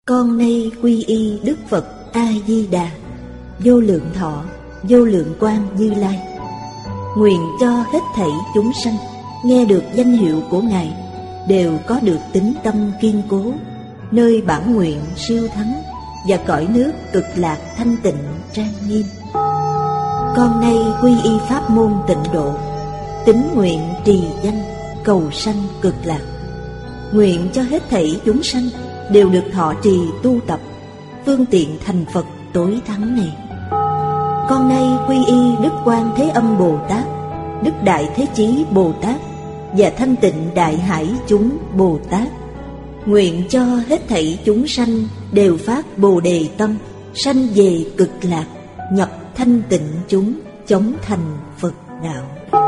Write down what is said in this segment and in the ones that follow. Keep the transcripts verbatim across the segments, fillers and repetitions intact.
Con nay quy y Đức Phật A-di-đà, vô lượng thọ, vô lượng quang Như Lai. Nguyện cho hết thảy chúng sanh nghe được danh hiệu của Ngài đều có được tín tâm kiên cố, nơi bản nguyện siêu thắng và cõi nước cực lạc thanh tịnh trang nghiêm. Con nay quy y pháp môn tịnh độ, tín nguyện trì danh cầu sanh cực lạc. Nguyện cho hết thảy chúng sanh đều được thọ trì tu tập phương tiện thành Phật tối thắng này. Con nay quy y Đức Quan Thế Âm Bồ Tát, Đức Đại Thế Chí Bồ Tát và Thanh Tịnh Đại Hải chúng Bồ Tát. Nguyện cho hết thảy chúng sanh đều phát Bồ Đề tâm, sanh về cực lạc, nhập thanh tịnh chúng, chóng thành Phật đạo.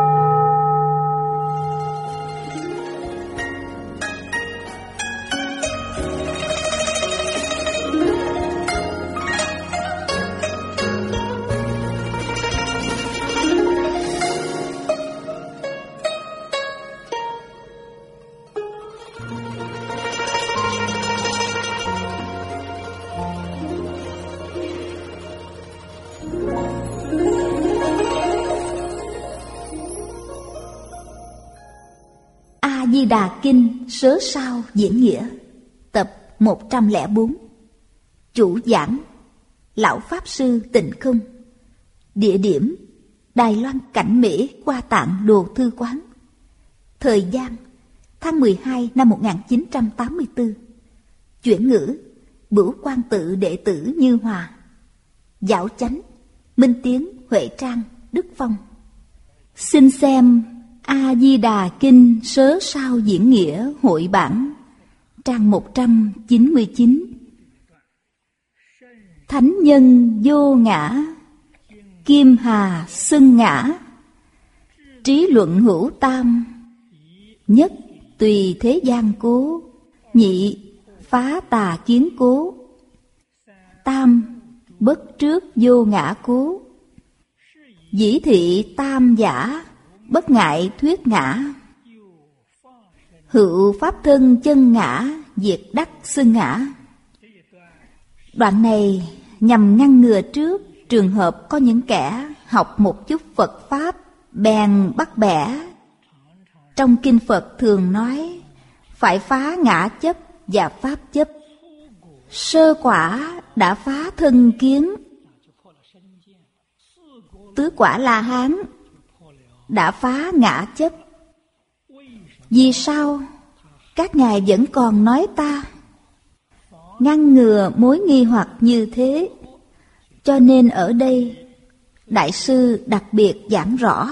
A-di Đà Kinh Sớ Sao Diễn Nghĩa, tập một trăm lẻ bốn. Chủ giảng Lão Pháp Sư Tịnh Không. Địa điểm Đài Loan Cảnh Mỹ Hoa Tạng Đồ Thư Quán. Thời gian tháng mười hai năm một nghìn chín trăm tám mươi tư. Chuyển ngữ Bửu Quan Tự đệ tử Như Hòa. Giảo chánh Minh Tiến, Huệ Trang, Đức Phong. Xin xem A-di-đà Kinh Sớ Sao Diễn Nghĩa hội bản, trang một trăm chín mươi chín. Thánh nhân vô ngã, kim hà xưng ngã. Trí luận hữu tam, nhất tùy thế gian cố. Nhị phá tà kiến cố. Tam bất trước vô ngã cố. Dĩ thị tam giả, bất ngại thuyết ngã. Hữu pháp thân chân ngã, diệt đắc xưng ngã. Đoạn này nhằm ngăn ngừa trước trường hợp có những kẻ học một chút Phật Pháp bèn bắt bẻ. Trong kinh Phật thường nói phải phá ngã chấp và pháp chấp. Sơ quả đã phá thân kiến, tứ quả La Hán đã phá ngã chấp. Vì sao các ngài vẫn còn nói ta? Ngăn ngừa mối nghi hoặc như thế, cho nên ở đây Đại sư đặc biệt giảng rõ.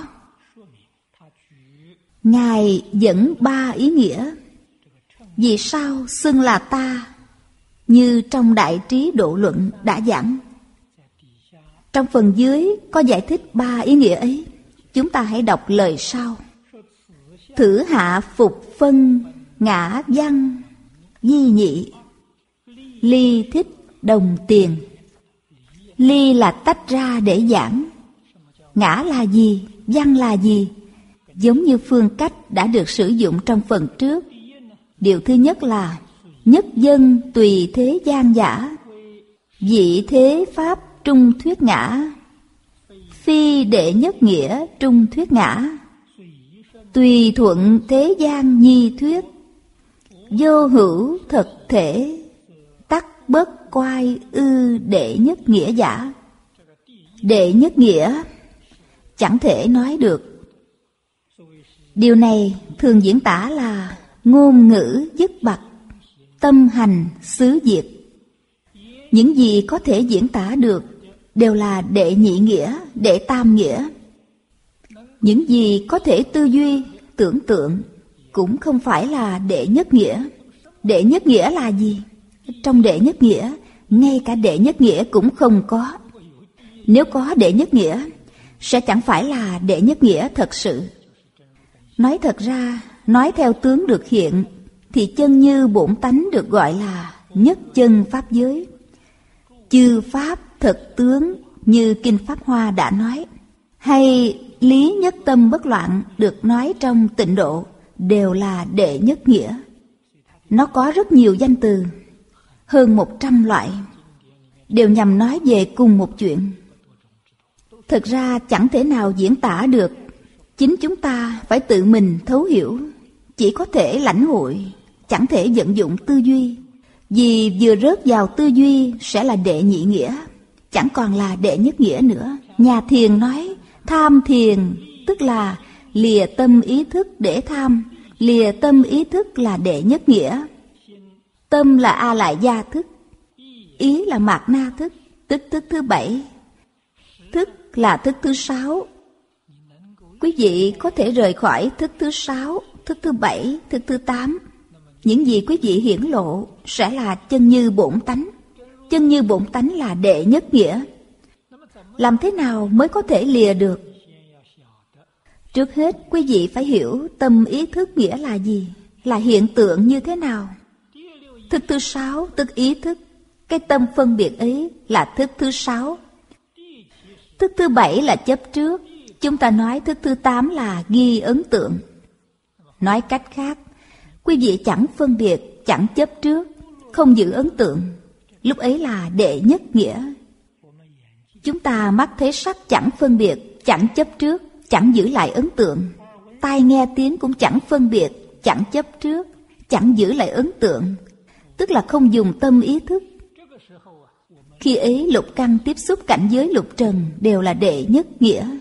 Ngài dẫn ba ý nghĩa. Vì sao xưng là ta? Như trong Đại Trí Độ Luận đã giảng. Trong phần dưới có giải thích ba ý nghĩa ấy. Chúng ta hãy đọc lời sau. Thử hạ phục phân ngã văn di nhị. Ly thích đồng tiền. Ly là tách ra để giảng. Ngã là gì? Văn là gì? Giống như phương cách đã được sử dụng trong phần trước. Điều thứ nhất là nhất dân tùy thế gian giả. Vị thế pháp trung thuyết ngã. Phi đệ nhất nghĩa trung thuyết ngã. Tùy thuận thế gian nhi thuyết. Vô hữu thực thể. Tắc bất quai ư đệ nhất nghĩa giả. Đệ nhất nghĩa chẳng thể nói được. Điều này thường diễn tả là ngôn ngữ dứt bặt, tâm hành xứ diệt. Những gì có thể diễn tả được đều là đệ nhị nghĩa, đệ tam nghĩa. Những gì có thể tư duy, tưởng tượng cũng không phải là đệ nhất nghĩa. Đệ nhất nghĩa là gì? Trong đệ nhất nghĩa, ngay cả đệ nhất nghĩa cũng không có. Nếu có đệ nhất nghĩa, sẽ chẳng phải là đệ nhất nghĩa thật sự. Nói thật ra, nói theo tướng được hiện, thì chân như bổn tánh được gọi là nhất chân pháp giới. Chư pháp thực tướng như Kinh Pháp Hoa đã nói, hay lý nhất tâm bất loạn được nói trong Tịnh Độ, đều là đệ nhất nghĩa. Nó có rất nhiều danh từ. hơn một trăm loại, đều nhằm nói về cùng một chuyện. Thực ra chẳng thể nào diễn tả được, chính chúng ta phải tự mình thấu hiểu, chỉ có thể lãnh hội, chẳng thể vận dụng tư duy. Vì vừa rớt vào tư duy sẽ là đệ nhị nghĩa, chẳng còn là đệ nhất nghĩa nữa. Nhà thiền nói tham thiền tức là lìa tâm ý thức để tham, lìa tâm ý thức là đệ nhất nghĩa. Tâm là a lại gia thức, ý là mạt na thức, tức thức thứ bảy, thức là thức thứ sáu. Quý vị có thể rời khỏi thức thứ sáu, thức thứ bảy, thức thứ tám. Những gì quý vị hiển lộ sẽ là chân như bổn tánh. Chân như bổn tánh là đệ nhất nghĩa. Làm thế nào mới có thể lìa được? Trước hết quý vị phải hiểu tâm ý thức nghĩa là gì, là hiện tượng như thế nào. Thức thứ sáu tức ý thức, cái tâm phân biệt ấy là thức thứ sáu. Thức thứ bảy là chấp trước, chúng ta nói thức thứ tám là ghi ấn tượng. Nói cách khác, quý vị chẳng phân biệt, chẳng chấp trước, không giữ ấn tượng, lúc ấy là đệ nhất nghĩa. Chúng ta mắt thấy sắc chẳng phân biệt, chẳng chấp trước, chẳng giữ lại ấn tượng. Tai nghe tiếng cũng chẳng phân biệt, chẳng chấp trước, chẳng giữ lại ấn tượng, tức là không dùng tâm ý thức. Khi ấy lục căn tiếp xúc cảnh giới lục trần đều là đệ nhất nghĩa.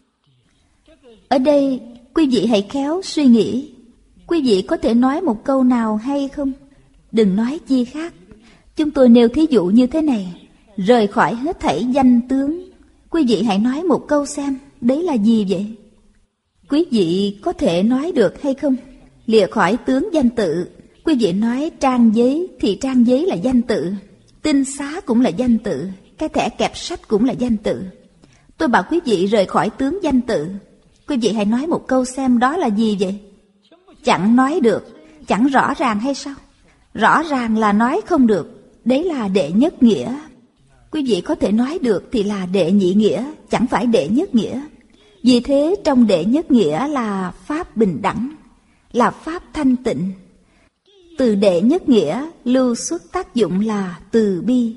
Ở đây quý vị hãy khéo suy nghĩ. Quý vị có thể nói một câu nào hay không? Đừng nói chi khác. Chúng tôi nêu thí dụ như thế này: rời khỏi hết thảy danh tướng. Quý vị hãy nói một câu xem, đấy là gì vậy? Quý vị có thể nói được hay không? Lìa khỏi tướng danh tự. Quý vị nói trang giấy thì trang giấy là danh tự, tinh xá cũng là danh tự, cái thẻ kẹp sách cũng là danh tự. Tôi bảo quý vị rời khỏi tướng danh tự. Quý vị hãy nói một câu xem đó là gì vậy? Chẳng nói được, chẳng rõ ràng hay sao? Rõ ràng là nói không được, đấy là đệ nhất nghĩa. Quý vị có thể nói được thì là đệ nhị nghĩa, chẳng phải đệ nhất nghĩa. Vì thế trong đệ nhất nghĩa là pháp bình đẳng, là pháp thanh tịnh. Từ đệ nhất nghĩa lưu xuất tác dụng là từ bi.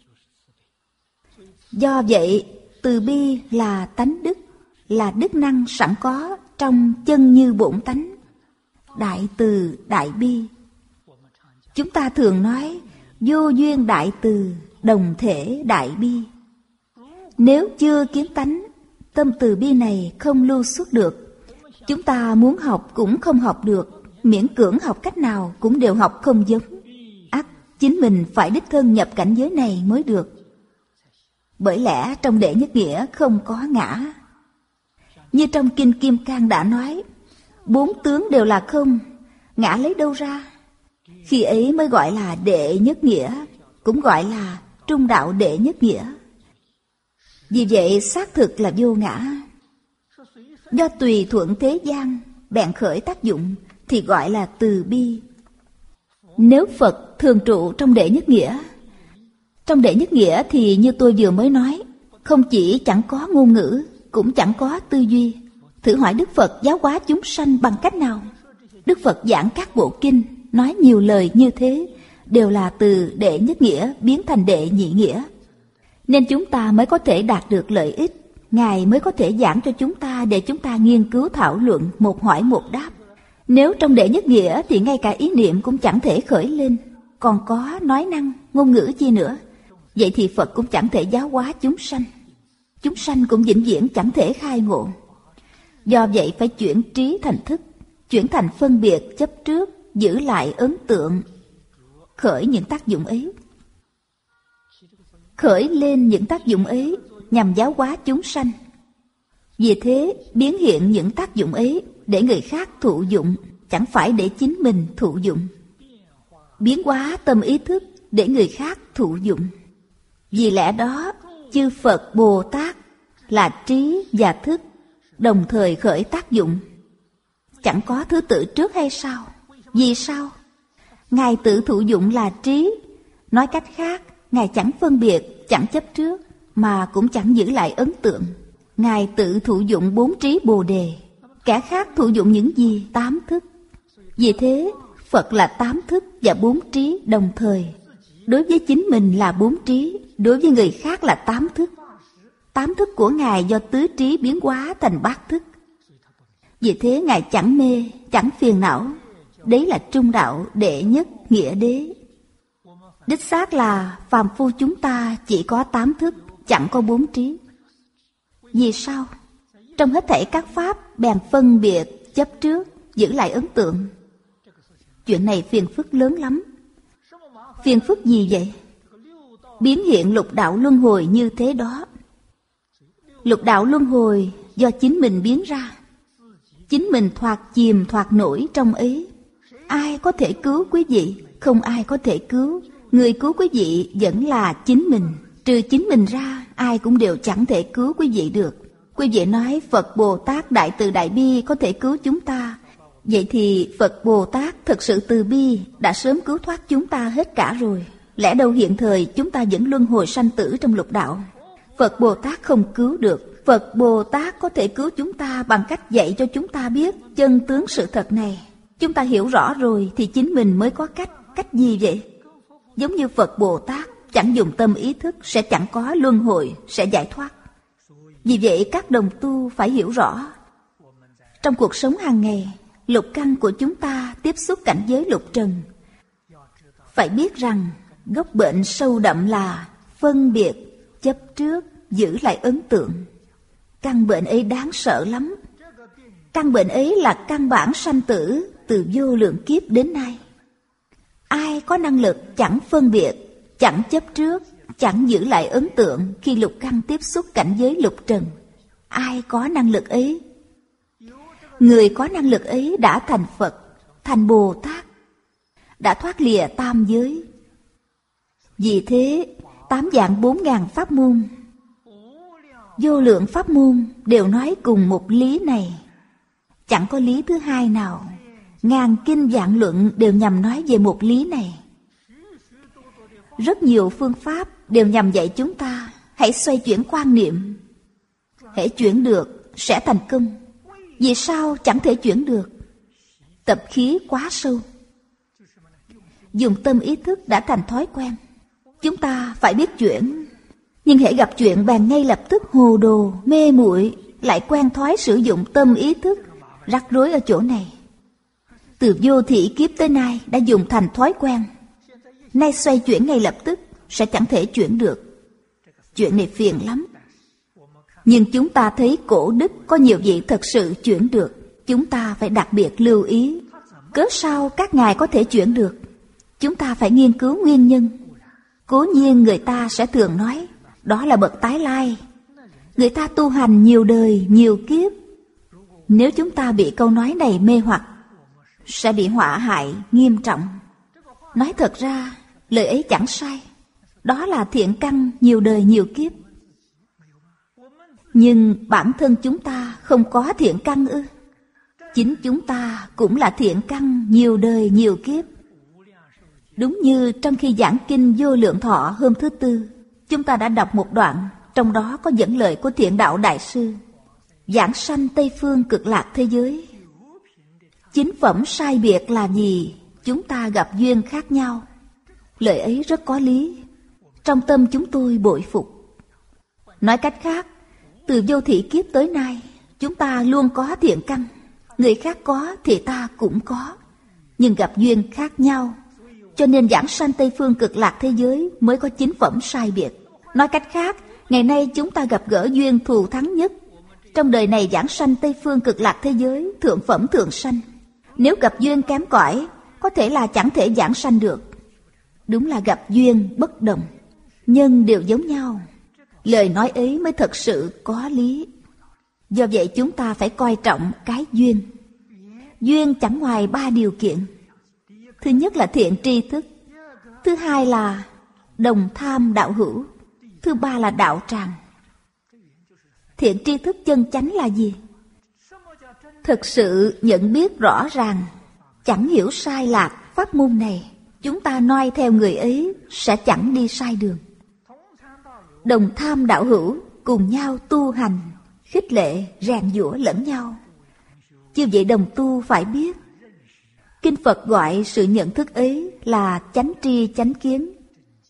Do vậy từ bi là tánh đức, là đức năng sẵn có trong chân như bổn tánh. Đại từ đại bi. Chúng ta thường nói vô duyên đại từ, đồng thể đại bi. Nếu chưa kiến tánh, tâm từ bi này không lưu xuất được. Chúng ta muốn học cũng không học được, miễn cưỡng học cách nào cũng đều học không giống. Ắt chính mình phải đích thân nhập cảnh giới này mới được. Bởi lẽ trong đệ nhất nghĩa không có ngã. Như trong Kinh Kim Cang đã nói, bốn tướng đều là không, ngã lấy đâu ra? Khi ấy mới gọi là đệ nhất nghĩa, cũng gọi là trung đạo đệ nhất nghĩa. Vì vậy xác thực là vô ngã. Do tùy thuận thế gian bèn khởi tác dụng thì gọi là từ bi. Nếu Phật thường trụ trong đệ nhất nghĩa, trong đệ nhất nghĩa thì như tôi vừa mới nói, không chỉ chẳng có ngôn ngữ, cũng chẳng có tư duy. Thử hỏi Đức Phật giáo hóa chúng sanh bằng cách nào? Đức Phật giảng các bộ kinh, nói nhiều lời như thế, đều là từ đệ nhất nghĩa biến thành đệ nhị nghĩa. Nên chúng ta mới có thể đạt được lợi ích. Ngài mới có thể giảng cho chúng ta để chúng ta nghiên cứu thảo luận, một hỏi một đáp. Nếu trong đệ nhất nghĩa thì ngay cả ý niệm cũng chẳng thể khởi lên, còn có nói năng, ngôn ngữ chi nữa. Vậy thì Phật cũng chẳng thể giáo hóa chúng sanh. Chúng sanh cũng vĩnh viễn chẳng thể khai ngộ. Do vậy phải chuyển trí thành thức, chuyển thành phân biệt chấp trước, giữ lại ấn tượng, khởi những tác dụng ấy. Khởi lên những tác dụng ấy nhằm giáo hóa chúng sanh. Vì thế biến hiện những tác dụng ấy để người khác thụ dụng, chẳng phải để chính mình thụ dụng. Biến hóa tâm ý thức để người khác thụ dụng. Vì lẽ đó chư Phật Bồ Tát là trí và thức đồng thời khởi tác dụng. Chẳng có thứ tự trước hay sao? Vì sao? Ngài tự thụ dụng là trí. Nói cách khác, Ngài chẳng phân biệt, chẳng chấp trước, mà cũng chẳng giữ lại ấn tượng. Ngài tự thụ dụng bốn trí Bồ Đề. Kẻ khác thụ dụng những gì? Tám thức. Vì thế Phật là tám thức và bốn trí đồng thời. Đối với chính mình là bốn trí, đối với người khác là tám thức. Tám thức của Ngài do tứ trí biến hóa thành bát thức. Vì thế Ngài chẳng mê, chẳng phiền não. Đấy là trung đạo đệ nhất nghĩa đế. Đích xác là phàm phu chúng ta chỉ có tám thức, chẳng có bốn trí. Vì sao? Trong hết thảy các pháp bèn phân biệt, chấp trước, giữ lại ấn tượng. Chuyện này phiền phức lớn lắm. Phiền phức gì vậy? Biến hiện lục đạo luân hồi như thế đó. Lục đạo luân hồi do chính mình biến ra. Chính mình thoạt chìm thoạt nổi trong ấy. Ai có thể cứu quý vị? Không ai có thể cứu. Người cứu quý vị vẫn là chính mình. Trừ chính mình ra, ai cũng đều chẳng thể cứu quý vị được. Quý vị nói Phật Bồ Tát Đại Từ Đại Bi có thể cứu chúng ta. Vậy thì Phật Bồ Tát thực sự từ bi đã sớm cứu thoát chúng ta hết cả rồi. Lẽ đâu hiện thời chúng ta vẫn luân hồi sanh tử trong lục đạo? Phật Bồ Tát không cứu được. Phật Bồ Tát có thể cứu chúng ta bằng cách dạy cho chúng ta biết chân tướng sự thật này. Chúng ta hiểu rõ rồi thì chính mình mới có cách. Cách gì vậy? Giống như Phật Bồ Tát chẳng dùng tâm ý thức sẽ chẳng có luân hồi, sẽ giải thoát. Vì vậy các đồng tu phải hiểu rõ. Trong cuộc sống hàng ngày, lục căn của chúng ta tiếp xúc cảnh giới lục trần. Phải biết rằng gốc bệnh sâu đậm là phân biệt, chấp trước, giữ lại ấn tượng. Căn bệnh ấy đáng sợ lắm. Căn bệnh ấy là căn bản sanh tử từ vô lượng kiếp đến nay. Ai có năng lực chẳng phân biệt, chẳng chấp trước, chẳng giữ lại ấn tượng khi lục căn tiếp xúc cảnh giới lục trần? Ai có năng lực ấy? Người có năng lực ấy đã thành Phật, thành Bồ Tát, đã thoát lìa tam giới. Vì thế, tám vạn bốn ngàn pháp môn, vô lượng pháp môn đều nói cùng một lý này. Chẳng có lý thứ hai nào. Ngàn kinh vạn luận đều nhằm nói về một lý này. Rất nhiều phương pháp đều nhằm dạy chúng ta hãy xoay chuyển quan niệm. Hãy chuyển được sẽ thành công. Vì sao chẳng thể chuyển được? Tập khí quá sâu. Dùng tâm ý thức đã thành thói quen. Chúng ta phải biết chuyển. Nhưng hễ gặp chuyện bèn ngay lập tức hồ đồ, mê muội, lại quen thói sử dụng tâm ý thức. Rắc rối ở chỗ này. Từ vô thị kiếp tới nay đã dùng thành thói quen. Nay xoay chuyển ngay lập tức sẽ chẳng thể chuyển được. Chuyện này phiền lắm. Nhưng chúng ta thấy cổ đức có nhiều vị thật sự chuyển được. Chúng ta phải đặc biệt lưu ý. Cớ sao các ngài có thể chuyển được? Chúng ta phải nghiên cứu nguyên nhân. Cố nhiên người ta sẽ thường nói đó là bậc tái lai. Người ta tu hành nhiều đời, nhiều kiếp. Nếu chúng ta bị câu nói này mê hoặc, sẽ bị họa hại nghiêm trọng. Nói thật ra, lời ấy chẳng sai. Đó là thiện căn nhiều đời nhiều kiếp. Nhưng bản thân chúng ta không có thiện căn ư? Chính chúng ta cũng là thiện căn nhiều đời nhiều kiếp. Đúng như trong khi giảng kinh Vô Lượng Thọ hôm thứ Tư, chúng ta đã đọc một đoạn, trong đó có dẫn lời của Thiện Đạo Đại Sư. Giảng sanh Tây Phương Cực Lạc thế giới. Chính phẩm sai biệt là gì? Chúng ta gặp duyên khác nhau. Lời ấy rất có lý. Trong tâm chúng tôi bội phục. Nói cách khác, từ vô thị kiếp tới nay, chúng ta luôn có thiện căn. Người khác có thì ta cũng có. Nhưng gặp duyên khác nhau. Cho nên giảng sanh Tây Phương Cực Lạc thế giới mới có chính phẩm sai biệt. Nói cách khác, ngày nay chúng ta gặp gỡ duyên thù thắng nhất. Trong đời này giảng sanh Tây Phương Cực Lạc thế giới, thượng phẩm thượng sanh. Nếu gặp duyên kém cỏi, có thể là chẳng thể giảng sanh được. Đúng là gặp duyên bất đồng, nhân đều giống nhau. Lời nói ấy mới thật sự có lý. Do vậy chúng ta phải coi trọng cái duyên. Duyên chẳng ngoài ba điều kiện. Thứ nhất là thiện tri thức. Thứ hai là đồng tham đạo hữu. Thứ ba là đạo tràng. Thiện tri thức chân chánh là gì? Thực sự nhận biết rõ ràng, chẳng hiểu sai lạc pháp môn này. Chúng ta noi theo người ấy sẽ chẳng đi sai đường. Đồng tham đạo hữu, cùng nhau tu hành, khích lệ, rèn giũa lẫn nhau. Như vậy đồng tu phải biết. Kinh Phật gọi sự nhận thức ấy là chánh tri chánh kiến.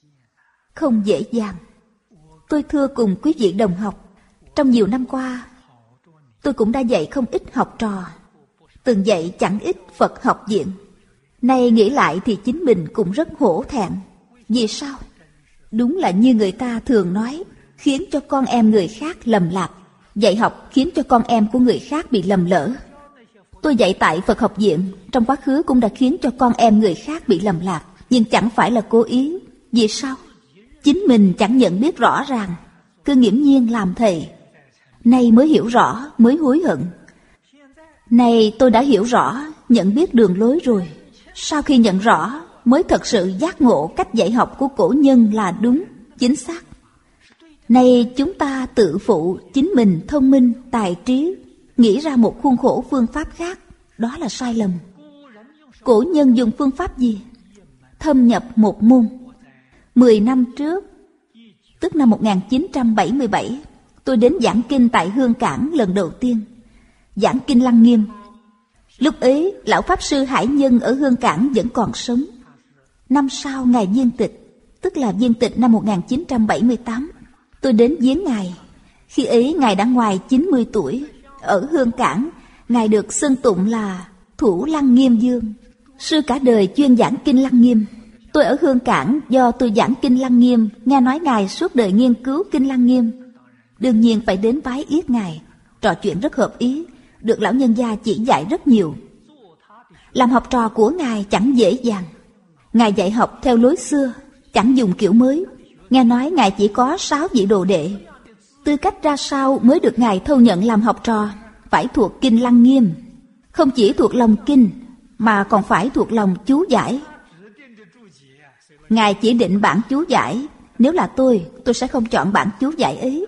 không dễ dàng. Tôi thưa cùng quý vị đồng học, trong nhiều năm qua, tôi cũng đã dạy không ít học trò, từng dạy chẳng ít Phật học viện. Nay nghĩ lại thì chính mình cũng rất hổ thẹn. Vì sao? Đúng là như người ta thường nói, khiến cho con em người khác lầm lạc. Dạy học khiến cho con em của người khác bị lầm lỡ. Tôi dạy tại Phật học viện, trong quá khứ cũng đã khiến cho con em người khác bị lầm lạc, nhưng chẳng phải là cố ý. Vì sao? Chính mình chẳng nhận biết rõ ràng, cứ nghiễm nhiên làm thầy. Nay mới hiểu rõ, mới hối hận. Nay tôi đã hiểu rõ, nhận biết đường lối rồi. Sau khi nhận rõ, mới thật sự giác ngộ cách dạy học của cổ nhân là đúng, chính xác. Nay chúng ta tự phụ chính mình thông minh, tài trí, nghĩ ra một khuôn khổ phương pháp khác, đó là sai lầm. Cổ nhân dùng phương pháp gì? Thâm nhập một môn. Mười năm trước, tức năm một nghìn chín trăm bảy mươi bảy, tôi đến giảng kinh tại Hương Cảng lần đầu tiên, giảng kinh Lăng Nghiêm. Lúc ấy, lão Pháp Sư Hải Nhân ở Hương Cảng vẫn còn sống. Năm sau Ngài viên tịch, tức là viên tịch năm một nghìn chín trăm bảy mươi tám, tôi đến viếng Ngài. Khi ấy Ngài đã ngoài chín mươi tuổi. Ở Hương Cảng, Ngài được xưng tụng là Thủ Lăng Nghiêm Dương, sư cả đời chuyên giảng kinh Lăng Nghiêm. Tôi ở Hương Cảng do tôi giảng kinh Lăng Nghiêm, nghe nói Ngài suốt đời nghiên cứu kinh Lăng Nghiêm, đương nhiên phải đến bái yết Ngài. Trò chuyện rất hợp ý, được lão nhân gia chỉ dạy rất nhiều. Làm học trò của Ngài chẳng dễ dàng. Ngài dạy học theo lối xưa, chẳng dùng kiểu mới. Nghe nói Ngài chỉ có sáu vị đồ đệ. Tư cách ra sao mới được Ngài thâu nhận làm học trò? Phải thuộc kinh Lăng Nghiêm. Không chỉ thuộc lòng kinh, mà còn phải thuộc lòng chú giải. Ngài chỉ định bản chú giải. Nếu là tôi, tôi sẽ không chọn bản chú giải ấy.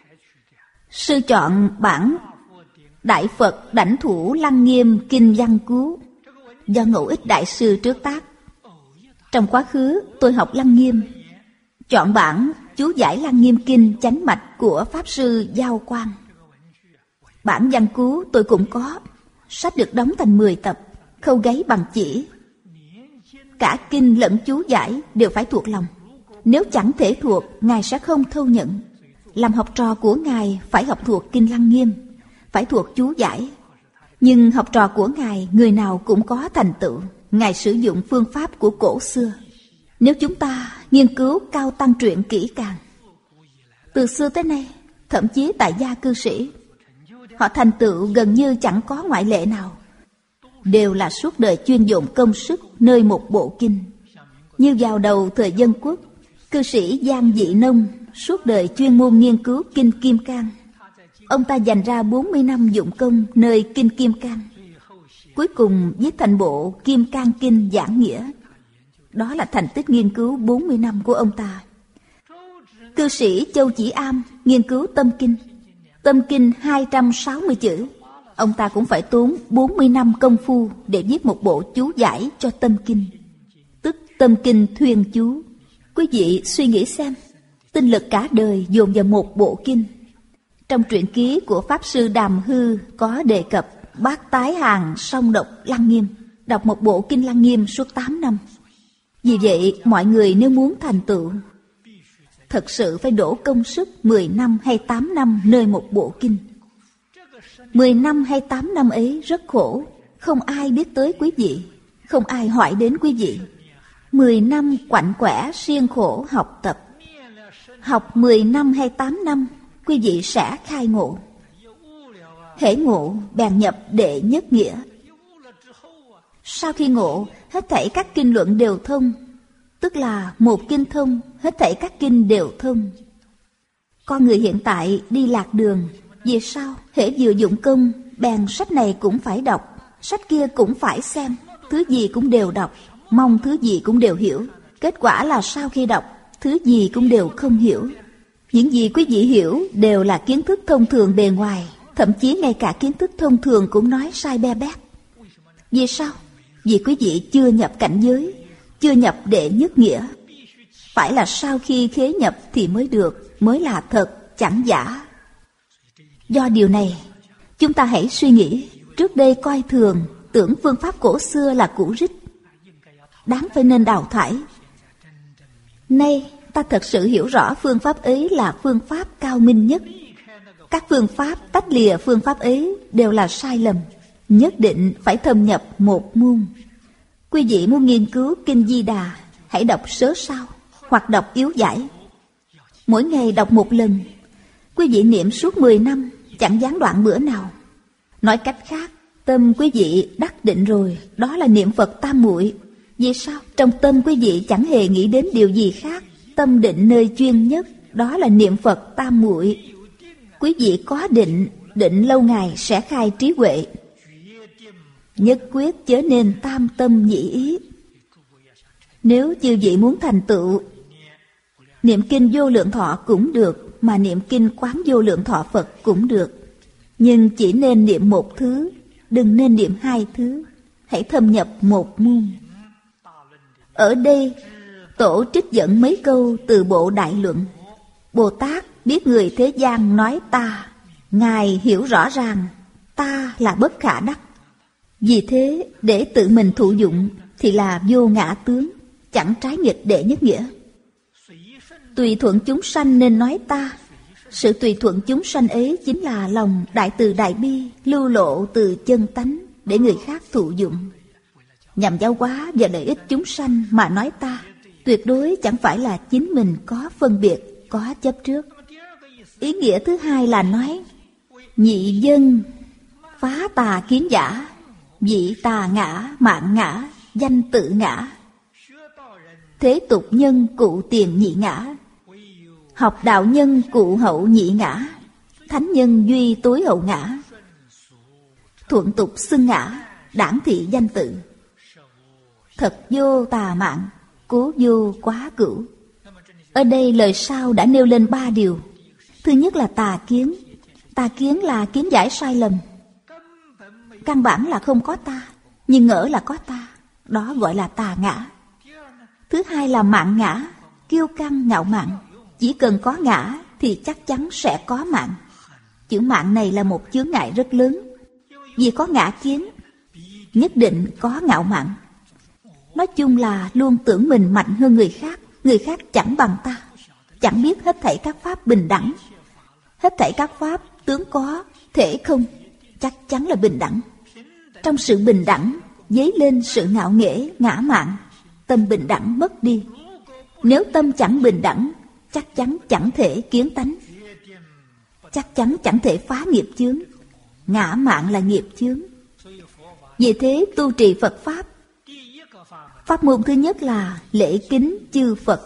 Sư chọn bản Đại Phật Đảnh Thủ Lăng Nghiêm Kinh Văn Cứu, do Ngẫu Ích Đại Sư trước tác. Trong quá khứ, tôi học Lăng Nghiêm, chọn bản chú giải Lăng Nghiêm Kinh Chánh Mạch của Pháp Sư Giao Quang. Bản Văn Cứu tôi cũng có. Sách được đóng thành mười tập, khâu gáy bằng chỉ. Cả kinh lẫn chú giải đều phải thuộc lòng. Nếu chẳng thể thuộc, Ngài sẽ không thâu nhận. Làm học trò của Ngài phải học thuộc kinh Lăng Nghiêm, phải thuộc chú giải. Nhưng học trò của Ngài, người nào cũng có thành tựu. Ngài sử dụng phương pháp của cổ xưa. Nếu chúng ta nghiên cứu Cao Tăng truyện kỹ càng, từ xưa tới nay, thậm chí tại gia cư sĩ, họ thành tựu gần như chẳng có ngoại lệ nào, đều là suốt đời chuyên dụng công sức nơi một bộ kinh. Như vào đầu thời Dân Quốc, cư sĩ Giang Dị Nông suốt đời chuyên môn nghiên cứu kinh Kim Cang. Ông ta dành ra bốn mươi năm dụng công nơi kinh Kim Cang, cuối cùng viết thành bộ Kim Cang Kinh Giảng Nghĩa. Đó là thành tích nghiên cứu bốn mươi năm của ông ta. Cư sĩ Châu Chỉ Am nghiên cứu Tâm Kinh. Tâm Kinh hai trăm sáu mươi chữ, ông ta cũng phải tốn bốn mươi năm công phu để viết một bộ chú giải cho Tâm Kinh, tức Tâm Kinh Thuyên Chú. Quý vị suy nghĩ xem, tinh lực cả đời dồn vào một bộ kinh. Trong truyện ký của Pháp Sư Đàm Hư có đề cập Bác Tái Hàng song đọc Lăng Nghiêm, đọc một bộ kinh Lăng Nghiêm suốt tám năm. Vì vậy, mọi người nếu muốn thành tựu, thật sự phải đổ công sức mười năm hay tám năm nơi một bộ kinh. mười năm hay tám năm ấy rất khổ, không ai biết tới quý vị, không ai hỏi đến quý vị. mười năm quạnh quẻ siêng khổ học tập. Học mười năm hay tám năm, quý vị sẽ khai ngộ. Hễ ngộ, bèn nhập đệ nhất nghĩa. Sau khi ngộ, hết thảy các kinh luận đều thông, tức là một kinh thông, hết thảy các kinh đều thông. Con người hiện tại đi lạc đường. Vì sao? Hễ vừa dụng công, bèn sách này cũng phải đọc, sách kia cũng phải xem, thứ gì cũng đều đọc, mong thứ gì cũng đều hiểu. Kết quả là sau khi đọc, thứ gì cũng đều không hiểu. Những gì quý vị hiểu đều là kiến thức thông thường bề ngoài, thậm chí ngay cả kiến thức thông thường cũng nói sai be bét. Vì sao? Vì quý vị chưa nhập cảnh giới, chưa nhập đệ nhất nghĩa. Phải là sau khi khế nhập thì mới được, mới là thật, chẳng giả. Do điều này, chúng ta hãy suy nghĩ, trước đây coi thường, tưởng phương pháp cổ xưa là cũ rích, đáng phải nên đào thải. Nay ta thật sự hiểu rõ phương pháp ấy là phương pháp cao minh nhất. Các phương pháp tách lìa phương pháp ấy đều là sai lầm. Nhất định phải thâm nhập một môn. Quý vị muốn nghiên cứu Kinh Di Đà, hãy đọc sớ sao hoặc đọc yếu giải. Mỗi ngày đọc một lần. Quý vị niệm suốt mười năm, chẳng gián đoạn bữa nào. Nói cách khác, tâm quý vị đắc định rồi, đó là niệm Phật tam muội. Vì sao? Trong tâm quý vị chẳng hề nghĩ đến điều gì khác. Tâm định nơi chuyên nhất, đó là niệm Phật tam muội. Quý vị có định, định lâu ngày sẽ khai trí huệ. Nhất quyết chớ nên tam tâm nhị ý. Nếu chư vị muốn thành tựu, niệm kinh Vô Lượng Thọ cũng được, mà niệm kinh Quán Vô Lượng Thọ Phật cũng được. Nhưng chỉ nên niệm một thứ, đừng nên niệm hai thứ. Hãy thâm nhập một môn. Ở đây, Tổ trích dẫn mấy câu từ bộ Đại Luận. Bồ Tát biết người thế gian nói ta, Ngài hiểu rõ ràng ta là bất khả đắc. Vì thế, để tự mình thụ dụng thì là vô ngã tướng, chẳng trái nghịch đệ nhất nghĩa. Tùy thuận chúng sanh nên nói ta. Sự tùy thuận chúng sanh ấy chính là lòng đại từ đại bi, lưu lộ từ chân tánh để người khác thụ dụng. Nhằm giáo hóa và lợi ích chúng sanh mà nói ta, tuyệt đối chẳng phải là chính mình có phân biệt, có chấp trước. Ý nghĩa thứ hai là nói nhị dân phá tà kiến giả, vị tà ngã, mạng ngã, danh tự ngã, thế tục nhân cụ tiền nhị ngã, học đạo nhân cụ hậu nhị ngã, thánh nhân duy tối hậu ngã, thuận tục xưng ngã, đảng thị danh tự, thật vô tà mạng, cố vô quá cửu. Ở đây lời sau đã nêu lên ba điều. Thứ nhất là tà kiến. Tà kiến là kiến giải sai lầm. Căn bản là không có ta, nhưng ngỡ là có ta, đó gọi là tà ngã. Thứ hai là mạng ngã, kiêu căng ngạo mạn. Chỉ cần có ngã thì chắc chắn sẽ có mạng. Chữ mạng này là một chướng ngại rất lớn. Vì có ngã kiến, nhất định có ngạo mạn. Nói chung là luôn tưởng mình mạnh hơn người khác. Người khác chẳng bằng ta. Chẳng biết hết thảy các pháp bình đẳng. Hết thảy các pháp tướng có, thể không, chắc chắn là bình đẳng. Trong sự bình đẳng dấy lên sự ngạo nghễ, ngã mạn. Tâm bình đẳng mất đi. Nếu tâm chẳng bình đẳng, chắc chắn chẳng thể kiến tánh, chắc chắn chẳng thể phá nghiệp chướng. Ngã mạn là nghiệp chướng. Vì thế tu trì Phật Pháp, pháp môn thứ nhất là lễ kính chư Phật.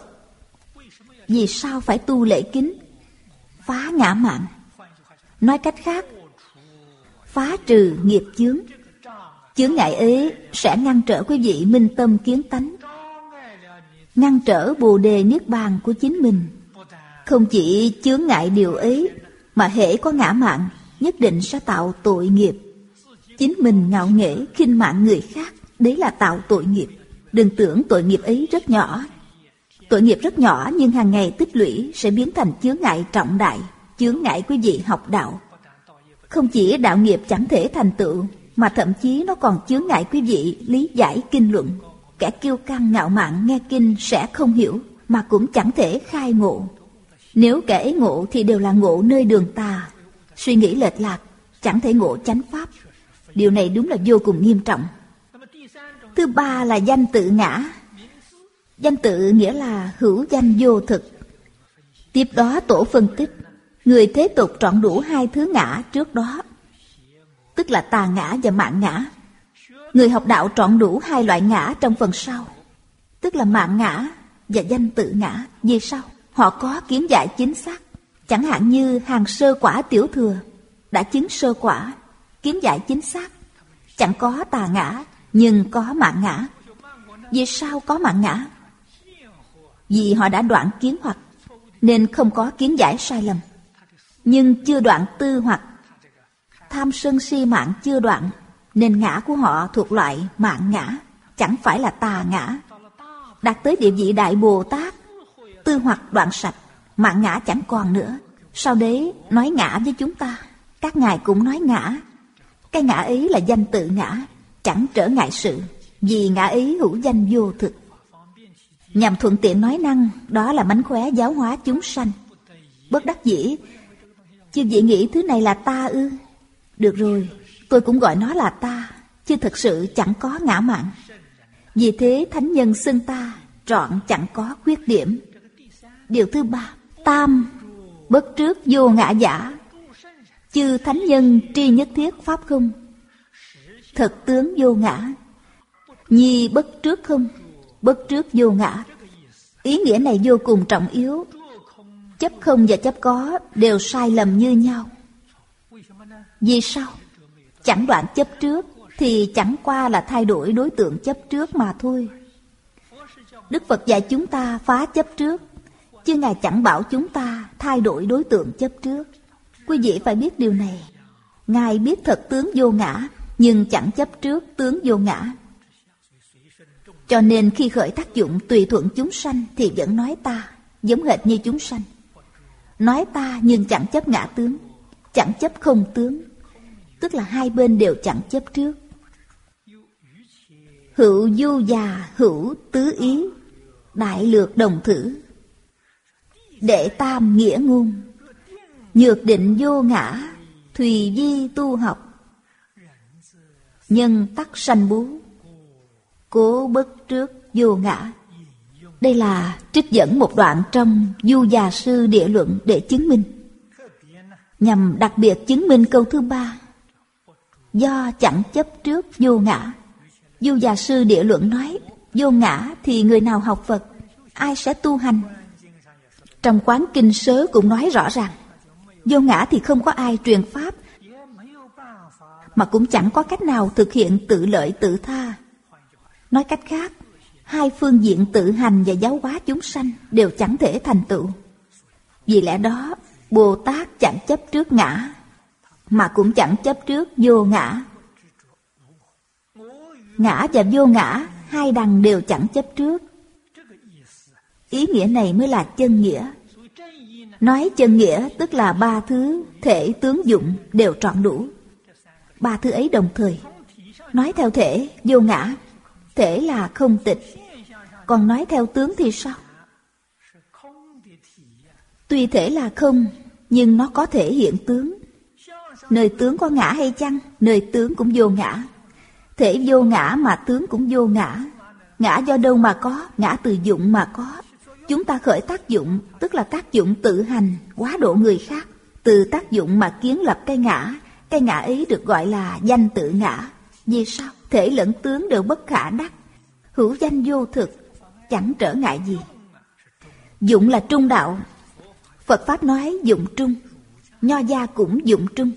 Vì sao phải tu lễ kính? Phá ngã mạn. Nói cách khác, phá trừ nghiệp chướng. Chướng ngại ấy sẽ ngăn trở quý vị minh tâm kiến tánh, ngăn trở bồ đề niết bàn của chính mình. Không chỉ chướng ngại điều ấy, mà hễ có ngã mạn, nhất định sẽ tạo tội nghiệp. Chính mình ngạo nghễ khinh mạn người khác, đấy là tạo tội nghiệp. Đừng tưởng tội nghiệp ấy rất nhỏ. Tội nghiệp rất nhỏ nhưng hàng ngày tích lũy sẽ biến thành chướng ngại trọng đại, chướng ngại quý vị học đạo. Không chỉ đạo nghiệp chẳng thể thành tựu, mà thậm chí nó còn chướng ngại quý vị lý giải kinh luận. Kẻ kiêu căng ngạo mạn nghe kinh sẽ không hiểu, mà cũng chẳng thể khai ngộ. Nếu kẻ ấy ngộ thì đều là ngộ nơi đường tà, suy nghĩ lệch lạc, chẳng thể ngộ chánh pháp. Điều này đúng là vô cùng nghiêm trọng. Thứ ba là danh tự ngã. Danh tự nghĩa là hữu danh vô thực. Tiếp đó tổ phân tích, người thế tục trọn đủ hai thứ ngã trước đó, tức là tà ngã và mạng ngã. Người học đạo trọn đủ hai loại ngã trong phần sau, tức là mạng ngã và danh tự ngã. Vì sao? Họ có kiến giải chính xác. Chẳng hạn như hàng sơ quả tiểu thừa đã chứng sơ quả, kiến giải chính xác, chẳng có tà ngã nhưng có mạng ngã. Vì sao có mạng ngã? Vì họ đã đoạn kiến hoặc, nên không có kiến giải sai lầm. Nhưng chưa đoạn tư hoặc, tham sân si mạng chưa đoạn, nên ngã của họ thuộc loại mạng ngã, chẳng phải là tà ngã. Đạt tới địa vị Đại Bồ Tát, tư hoặc đoạn sạch, mạng ngã chẳng còn nữa. Sau đấy nói ngã với chúng ta, các ngài cũng nói ngã. Cái ngã ấy là danh tự ngã, chẳng trở ngại sự, vì ngã ấy hữu danh vô thực. nhằm thuận tiện nói năng, đó là mánh khóe giáo hóa chúng sanh. Bất đắc dĩ, chư vị nghĩ thứ này là ta ư? Được rồi, tôi cũng gọi nó là ta, chứ thực sự chẳng có ngã mạn. Vì thế thánh nhân xưng ta trọn chẳng có khuyết điểm. Điều thứ ba, tam bất trước vô ngã giả. Chư thánh nhân tri nhất thiết pháp không, thật tướng vô ngã. Nhi bất trước không, bất trước vô ngã. Ý nghĩa này vô cùng trọng yếu. Chấp không và chấp có đều sai lầm như nhau. Vì sao? Chẳng đoạn chấp trước thì chẳng qua là thay đổi đối tượng chấp trước mà thôi. Đức Phật dạy chúng ta phá chấp trước, chứ Ngài chẳng bảo chúng ta thay đổi đối tượng chấp trước. Quý vị phải biết điều này. Ngài biết thật tướng vô ngã, nhưng chẳng chấp trước tướng vô ngã. Cho nên khi khởi tác dụng tùy thuận chúng sanh thì vẫn nói ta, giống hệt như chúng sanh. Nói ta nhưng chẳng chấp ngã tướng, chẳng chấp không tướng, tức là hai bên đều chẳng chấp trước. Hữu du già hữu tứ ý, đại lược đồng thử. Đệ tam nghĩa ngôn, nhược định vô ngã, thùy vi tu học. Nhân tắc sanh bố, cố bất trước vô ngã. Đây là trích dẫn một đoạn trong Du Già Sư Địa Luận để chứng minh, nhằm đặc biệt chứng minh câu thứ ba, do chẳng chấp trước vô ngã. Du Già Sư Địa Luận nói, vô ngã thì người nào học Phật, ai sẽ tu hành? Trong Quán Kinh Sớ cũng nói rõ ràng, vô ngã thì không có ai truyền pháp, mà cũng chẳng có cách nào thực hiện tự lợi tự tha. Nói cách khác, hai phương diện tự hành và giáo hóa chúng sanh đều chẳng thể thành tựu. Vì lẽ đó, Bồ Tát chẳng chấp trước ngã, mà cũng chẳng chấp trước vô ngã. Ngã và vô ngã, hai đằng đều chẳng chấp trước. Ý nghĩa này mới là chân nghĩa. Nói chân nghĩa tức là ba thứ thể tướng dụng đều trọn đủ. Ba thứ ấy đồng thời. Nói theo thể, vô ngã, thể là không tịch. Còn nói theo tướng thì sao? Tuy thể là không, nhưng nó có thể hiện tướng. Nơi tướng có ngã hay chăng? Nơi tướng cũng vô ngã. Thể vô ngã mà tướng cũng vô ngã. Ngã do đâu mà có? Ngã từ dụng mà có. Chúng ta khởi tác dụng, tức là tác dụng tự hành, quá độ người khác. Từ tác dụng mà kiến lập cái ngã, cái ngã ấy được gọi là danh tự ngã. Vì sao? Thể lẫn tướng đều bất khả đắc, hữu danh vô thực, chẳng trở ngại gì. Dụng là trung đạo. Phật Pháp nói dụng trung, Nho gia cũng dụng trung.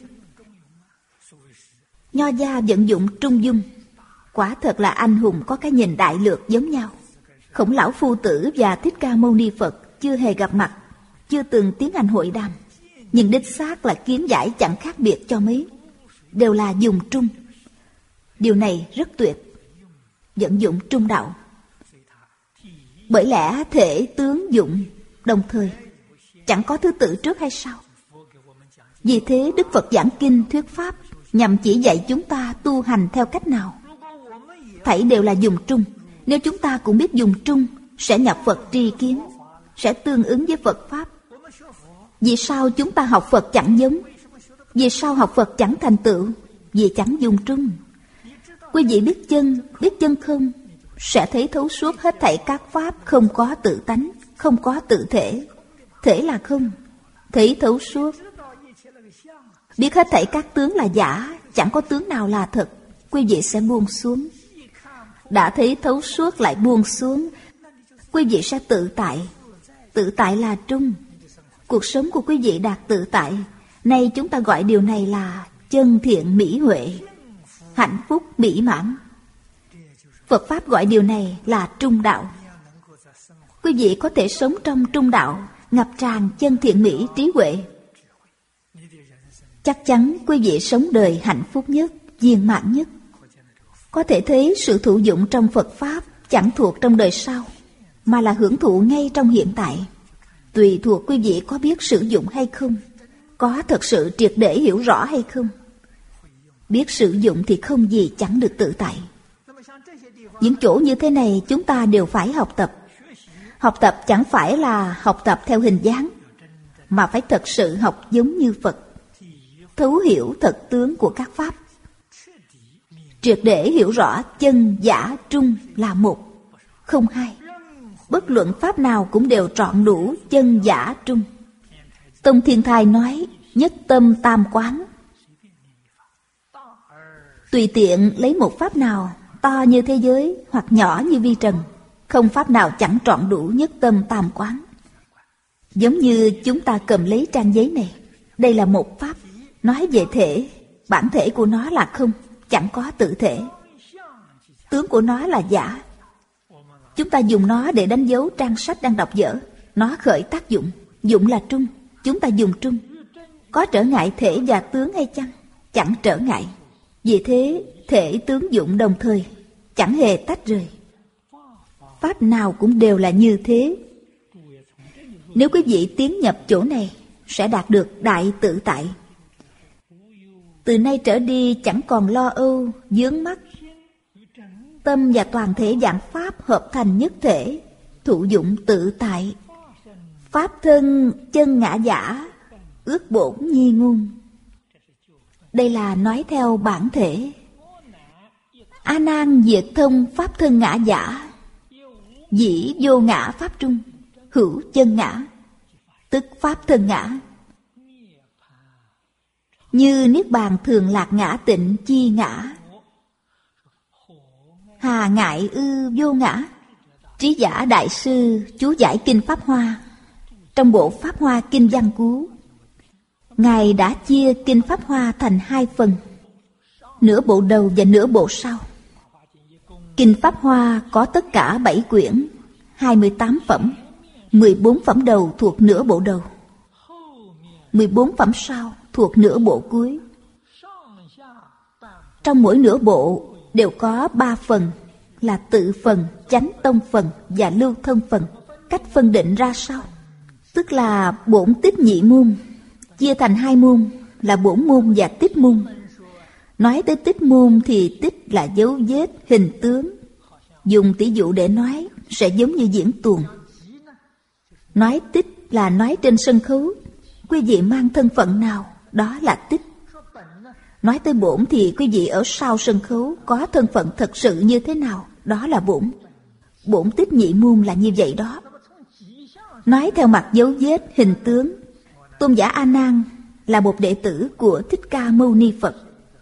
Nho gia vận dụng trung dung. Quả thật là anh hùng có cái nhìn đại lược giống nhau. Khổng Lão Phu Tử và Thích Ca Mâu Ni Phật chưa hề gặp mặt, chưa từng tiến hành hội đàm, nhưng đích xác là kiến giải chẳng khác biệt cho mấy, đều là dùng trung. Điều này rất tuyệt, vận dụng trung đạo. Bởi lẽ thể tướng dụng đồng thời, chẳng có thứ tự trước hay sao? Vì thế Đức Phật giảng kinh thuyết pháp nhằm chỉ dạy chúng ta tu hành theo cách nào. Thảy đều là dùng trung. Nếu chúng ta cũng biết dùng trung, sẽ nhập Phật tri kiến, sẽ tương ứng với Phật Pháp. Vì sao chúng ta học Phật chẳng giống? Vì sao học Phật chẳng thành tựu? Vì chẳng dùng trung. Quý vị biết chân, biết chân không, sẽ thấy thấu suốt hết thảy các pháp không có tự tánh, không có tự thể. Thể là không, thấy thấu suốt. Biết hết thảy các tướng là giả, chẳng có tướng nào là thật, quý vị sẽ buông xuống. Đã thấy thấu suốt lại buông xuống, quý vị sẽ tự tại. Tự tại là trung. Cuộc sống của quý vị đạt tự tại. Nay chúng ta gọi điều này là chân thiện mỹ huệ, hạnh phúc mỹ mãn. Phật Pháp gọi điều này là trung đạo. Quý vị có thể sống trong trung đạo, ngập tràn chân thiện mỹ trí huệ. Chắc chắn quý vị sống đời hạnh phúc nhất, viên mãn nhất. Có thể thấy sự thụ dụng trong Phật Pháp chẳng thuộc trong đời sau, mà là hưởng thụ ngay trong hiện tại. Tùy thuộc quý vị có biết sử dụng hay không, có thật sự triệt để hiểu rõ hay không. Biết sử dụng thì không gì chẳng được tự tại. Những chỗ như thế này chúng ta đều phải học tập. Học tập chẳng phải là học tập theo hình dáng, mà phải thật sự học giống như Phật, thấu hiểu thật tướng của các pháp, triệt để hiểu rõ chân giả trung là một, không hai. Bất luận pháp nào cũng đều trọn đủ chân giả trung. Tông Thiên Thai nói nhất tâm tam quán. Tùy tiện lấy một pháp nào to như thế giới hoặc nhỏ như vi trần, không pháp nào chẳng trọn đủ nhất tâm tam quán. Giống như chúng ta cầm lấy trang giấy này, đây là một pháp, nói về thể, bản thể của nó là không, chẳng có tự thể. Tướng của nó là giả. Chúng ta dùng nó để đánh dấu trang sách đang đọc dở, nó khởi tác dụng, dụng là trung, chúng ta dùng trung. Có trở ngại thể và tướng hay chăng? Chẳng trở ngại. Vì thế thể tướng dụng đồng thời, chẳng hề tách rời. Pháp nào cũng đều là như thế. Nếu quý vị tiến nhập chỗ này, sẽ đạt được đại tự tại. Từ nay trở đi chẳng còn lo âu, vướng mắc. Tâm và toàn thể vạn pháp hợp thành nhất thể, thụ dụng tự tại. Pháp thân chân ngã giả, ước bổn nhi ngôn. Đây là nói theo bản thể. A Nan diệt thông pháp thân ngã giả, dĩ vô ngã pháp trung, hữu chân ngã, tức pháp thân ngã. Như niết bàn thường lạc ngã tịnh chi ngã, hà ngại ư vô ngã. Trí giả đại sư chú giải kinh Pháp Hoa, trong bộ Pháp Hoa Kinh Văn Cú, Ngài đã chia kinh Pháp Hoa thành hai phần, nửa bộ đầu và nửa bộ sau. Kinh Pháp Hoa có tất cả bảy quyển, hai mươi tám phẩm, mười bốn phẩm đầu thuộc nửa bộ đầu, mười bốn phẩm sau thuộc nửa bộ cuối. Trong mỗi nửa bộ đều có ba phần là tự phần, chánh tông phần và lưu thông phần. Cách phân định ra sao? Tức là bổn tích nhị môn, chia thành hai môn là bổn môn và tích môn. Nói tới tích môn thì tích là dấu vết, hình tướng. Dùng tỷ dụ để nói sẽ giống như diễn tuồng. Nói tích là nói trên sân khấu, quý vị mang thân phận nào, đó là tích. Nói tới bổn thì quý vị ở sau sân khấu có thân phận thật sự như thế nào, đó là bổn. Bổn tích nhị môn là như vậy đó. Nói theo mặt dấu vết, hình tướng, tôn giả A Nan là một đệ tử của Thích Ca Mâu Ni Phật,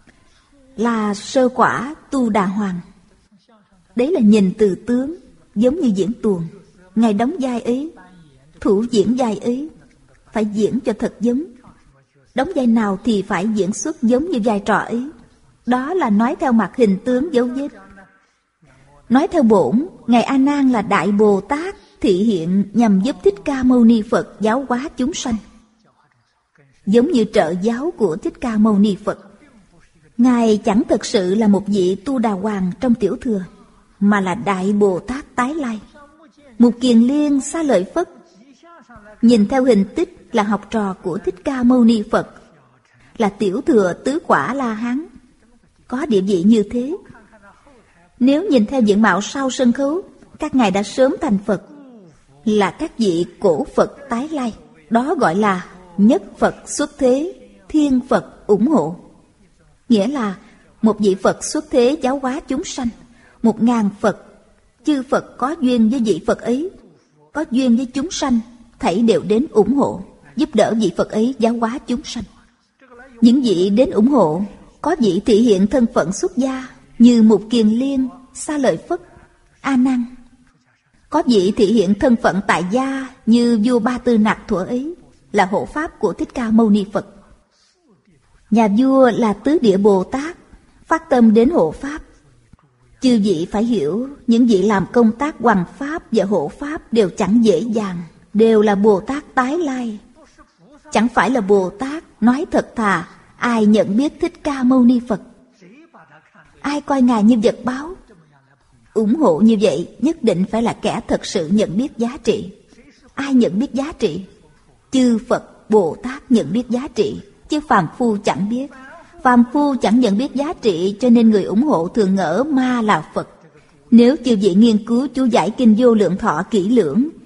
là sơ quả Tu Đà Hoàng. Đấy là nhìn từ tướng, giống như diễn tuồng. Ngài đóng vai ấy, thủ diễn vai ấy, phải diễn cho thật giống. Đóng vai nào thì phải diễn xuất giống như vai trò ấy. Đó là nói theo mặt hình tướng dấu vết. Nói theo bổn, Ngài A Nan là Đại Bồ Tát thị hiện nhằm giúp Thích Ca Mâu Ni Phật giáo hóa chúng sanh, giống như trợ giáo của Thích Ca Mâu Ni Phật. Ngài chẳng thực sự là một vị Tu Đà Hoàng trong tiểu thừa, mà là Đại Bồ Tát tái lai. Mục Kiền Liên Xá Lợi Phất nhìn theo hình tích là học trò của Thích Ca Mâu Ni Phật, là tiểu thừa tứ quả La Hán, có địa vị như thế. Nếu nhìn theo diện mạo sau sân khấu, các ngài đã sớm thành Phật, là các vị cổ Phật tái lai. Đó gọi là nhất Phật xuất thế, thiên Phật ủng hộ. Nghĩa là một vị Phật xuất thế giáo hóa chúng sanh, một ngàn Phật, chư Phật có duyên với vị Phật ấy, có duyên với chúng sanh, thảy đều đến ủng hộ, giúp đỡ vị Phật ấy giáo hóa chúng sanh. Những vị đến ủng hộ, có vị thị hiện thân phận xuất gia như Mục Kiền Liên, Xá Lợi Phất, A Nan. Có vị thị hiện thân phận tại gia như vua Ba Tư Nặc thuở ấy, là hộ pháp của Thích Ca Mâu Ni Phật. Nhà vua là Tứ Địa Bồ Tát, phát tâm đến hộ pháp. Chư vị phải hiểu, những vị làm công tác hoằng pháp và hộ pháp đều chẳng dễ dàng, đều là Bồ Tát tái lai. Chẳng phải là Bồ Tát, nói thật thà, ai nhận biết Thích Ca Mâu Ni Phật? Ai coi Ngài như vật báo? Ủng hộ như vậy nhất định phải là kẻ thật sự nhận biết giá trị. Ai nhận biết giá trị? Chư Phật Bồ Tát nhận biết giá trị, chứ phàm phu chẳng biết. Phàm phu chẳng nhận biết giá trị, cho nên người ủng hộ thường ngỡ ma là Phật. Nếu chư vị nghiên cứu chú giải kinh Vô Lượng Thọ kỹ lưỡng,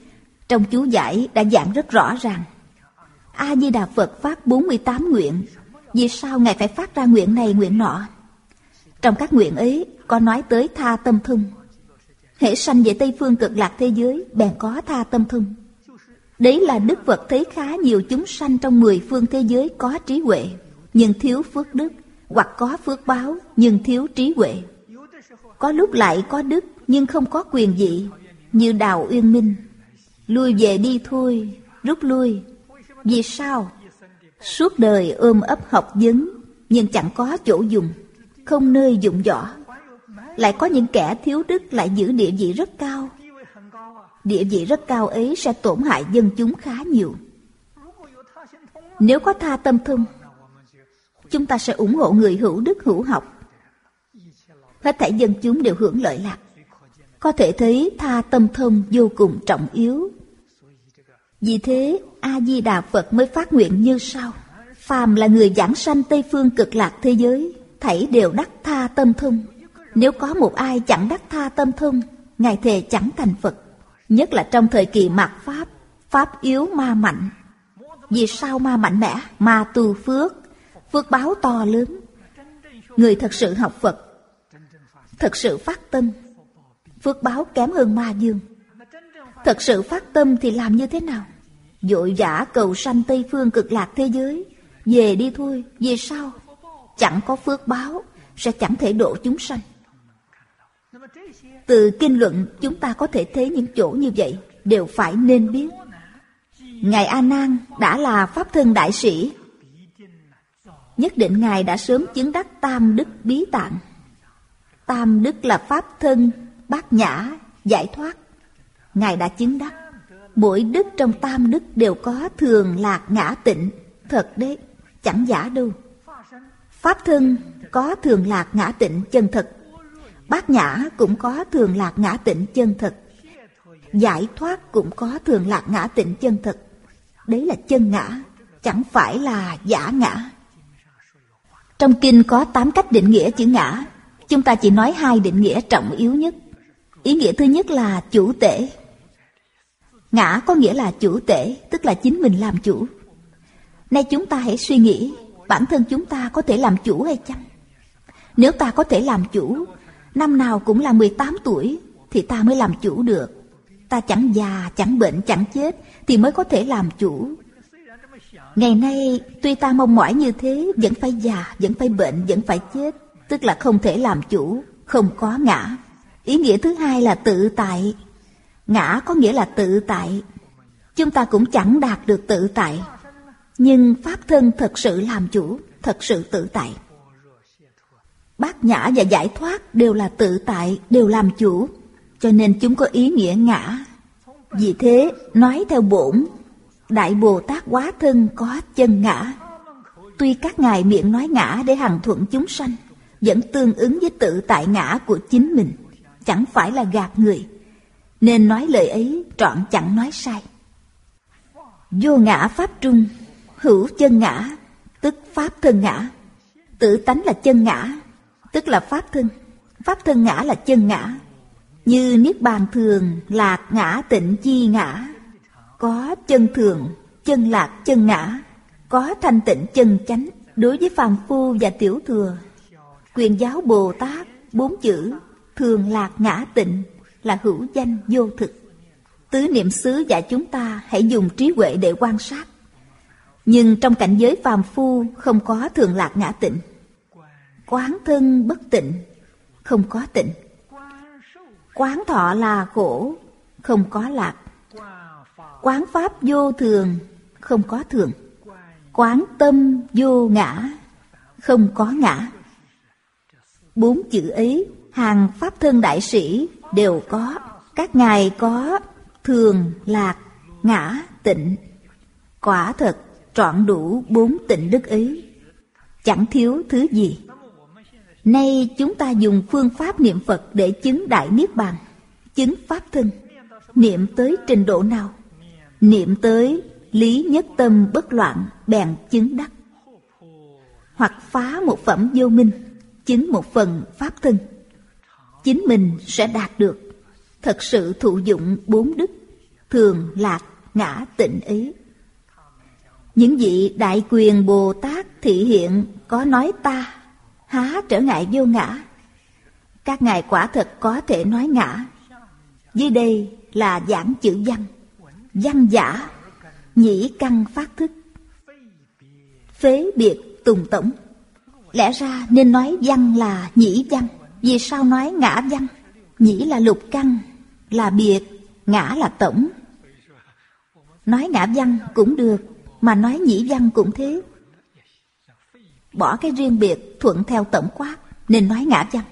Trong chú giải đã giảng rất rõ ràng. A-di-đà Phật phát bốn mươi tám nguyện. Vì sao Ngài phải phát ra nguyện này nguyện nọ? Trong các nguyện ấy có nói tới tha tâm thông. Hễ sanh về Tây Phương Cực Lạc thế giới, bèn có tha tâm thông. Đấy là Đức Phật thấy khá nhiều chúng sanh trong mười phương thế giới có trí huệ, nhưng thiếu phước đức, hoặc có phước báo, nhưng thiếu trí huệ. Có lúc lại có đức, nhưng không có quyền vị, như Đào Uyên Minh. Lui về đi thôi, rút lui. Vì sao? Suốt đời ôm ấp học vấn, nhưng chẳng có chỗ dùng, không nơi dụng võ. Lại có những kẻ thiếu đức lại giữ địa vị rất cao. Địa vị rất cao ấy sẽ tổn hại dân chúng khá nhiều. Nếu có tha tâm thông, chúng ta sẽ ủng hộ người hữu đức hữu học. Hết thảy dân chúng đều hưởng lợi lạc. Có thể thấy tha tâm thông vô cùng trọng yếu. Vì thế A-di-đà Phật mới phát nguyện như sau: phàm là người giảng sanh Tây Phương Cực Lạc thế giới, thảy đều đắc tha tâm thông. Nếu có một ai chẳng đắc tha tâm thông, Ngài thề chẳng thành Phật. Nhất là trong thời kỳ mạt Pháp, Pháp yếu ma mạnh. Vì sao ma mạnh mẽ? Ma tu phước, phước báo to lớn. Người thật sự học Phật, thật sự phát tâm, phước báo kém hơn ma dương. Thật sự phát tâm thì làm như thế nào? Vội vã cầu sanh Tây Phương Cực Lạc thế giới, về đi thôi. Vì sao? Chẳng có phước báo, sẽ chẳng thể độ chúng sanh. Từ kinh luận chúng ta có thể thấy những chỗ như vậy, đều phải nên biết. Ngài A Nan đã là Pháp Thân Đại Sĩ, nhất định Ngài đã sớm chứng đắc tam đức bí tạng. Tam đức là Pháp Thân, Bát Nhã, giải thoát. Ngài đã chứng đắc. Mỗi đức trong tam đức đều có thường lạc ngã tịnh. Thật đấy, chẳng giả đâu. Pháp Thân có thường lạc ngã tịnh chân thật. Bát Nhã cũng có thường lạc ngã tịnh chân thật. Giải thoát cũng có thường lạc ngã tịnh chân thật. Đấy là chân ngã, chẳng phải là giả ngã. Trong kinh có tám cách định nghĩa chữ ngã. Chúng ta chỉ nói hai định nghĩa trọng yếu nhất. Ý nghĩa thứ nhất là chủ tể. Ngã có nghĩa là chủ tể, tức là chính mình làm chủ. Nay chúng ta hãy suy nghĩ, bản thân chúng ta có thể làm chủ hay chăng? Nếu ta có thể làm chủ, năm nào cũng là mười tám tuổi, thì ta mới làm chủ được. Ta chẳng già, chẳng bệnh, chẳng chết, thì mới có thể làm chủ. Ngày nay, tuy ta mong mỏi như thế, vẫn phải già, vẫn phải bệnh, vẫn phải chết, tức là không thể làm chủ, không có ngã. Ý nghĩa thứ hai là tự tại. Ngã có nghĩa là tự tại. Chúng ta cũng chẳng đạt được tự tại, nhưng Pháp Thân thật sự làm chủ, thật sự tự tại. Bát Nhã và giải thoát đều là tự tại, đều làm chủ, cho nên chúng có ý nghĩa ngã. Vì thế, nói theo bổn, Đại Bồ Tát Hóa Thân có chân ngã. Tuy các ngài miệng nói ngã để hằng thuận chúng sanh, vẫn tương ứng với tự tại ngã của chính mình, chẳng phải là gạt người. Nên nói lời ấy trọn chẳng nói sai. Vô ngã Pháp trung, hữu chân ngã, tức Pháp Thân ngã. Tự tánh là chân ngã, tức là Pháp Thân. Pháp Thân ngã là chân ngã. Như Niết Bàn thường, lạc ngã tịnh chi ngã. Có chân thường, chân lạc, chân ngã. Có thanh tịnh chân chánh. Đối với phàm phu và tiểu thừa, Quyền Giáo Bồ Tát, bốn chữ thường lạc ngã tịnh là hữu danh vô thực. Tứ Niệm xứ dạy chúng ta hãy dùng trí huệ để quan sát. Nhưng trong cảnh giới phàm phu không có thường lạc ngã tịnh. Quán thân bất tịnh, không có tịnh. Quán thọ là khổ, không có lạc. Quán pháp vô thường, không có thường. Quán tâm vô ngã, không có ngã. Bốn chữ ấy hàng Pháp Thân Đại Sĩ đều có. Các ngài có thường, lạc, ngã, tịnh. Quả thật trọn đủ bốn tịnh đức ấy, chẳng thiếu thứ gì. Nay chúng ta dùng phương pháp niệm Phật để chứng Đại Niết Bàn, chứng Pháp Thân. Niệm tới trình độ nào? Niệm tới lý nhất tâm bất loạn bèn chứng đắc. Hoặc phá một phẩm vô minh, chứng một phần Pháp Thân, chính mình sẽ đạt được, thật sự thụ dụng bốn đức. thường lạc ngã tịnh ý. Những vị đại quyền Bồ Tát thị hiện có nói ta, há trở ngại vô ngã. Các ngài quả thật có thể nói ngã. Dưới đây là giảng chữ văn. Văn giả, nhĩ căn phát thức, phế biệt tùng tổng. Lẽ ra nên nói văn là nhĩ văn. Vì sao nói ngã văn? Nhĩ là lục căn, là biệt, ngã là tổng. Nói ngã văn cũng được, mà nói nhĩ văn cũng thế. Bỏ cái riêng biệt thuận theo tổng quát, nên nói ngã văn.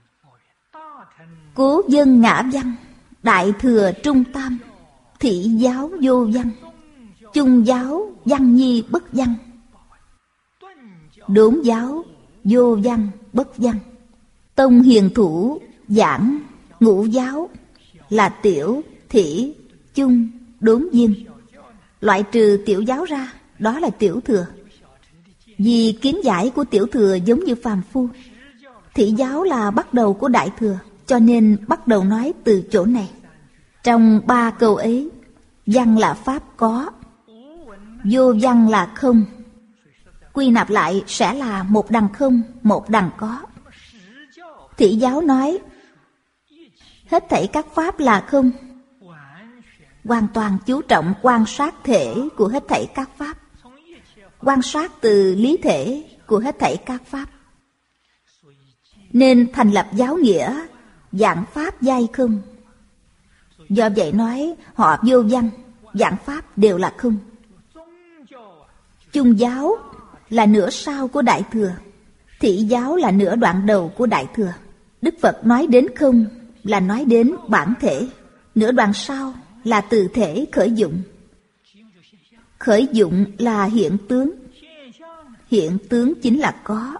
Cố dân ngã văn, đại thừa trung tam, thị giáo vô văn, chung giáo văn nhi bất văn, đốn giáo vô văn bất văn. Tông hiền thủ giảng ngũ giáo là tiểu, thị, chung, đốn viên. Loại trừ tiểu giáo ra, đó là tiểu thừa. Vì kiến giải của tiểu thừa giống như phàm phu. Thị giáo là bắt đầu của đại thừa, cho nên bắt đầu nói từ chỗ này. Trong ba câu ấy, văn là pháp có, vô văn là không. Quy nạp lại sẽ là một đằng không, một đằng có. Thị giáo nói hết thảy các pháp là không, hoàn toàn chú trọng quan sát thể của hết thảy các pháp, quan sát từ lý thể của hết thảy các pháp. Nên thành lập giáo nghĩa giảng pháp giai không. Do vậy nói họ vô văn, giảng pháp đều là không. Chung giáo là nửa sau của đại thừa, thị giáo là nửa đoạn đầu của đại thừa. Đức Phật nói đến không là nói đến bản thể, nửa đoạn sau là từ thể khởi dụng. Khởi dụng là hiện tướng, hiện tướng chính là có.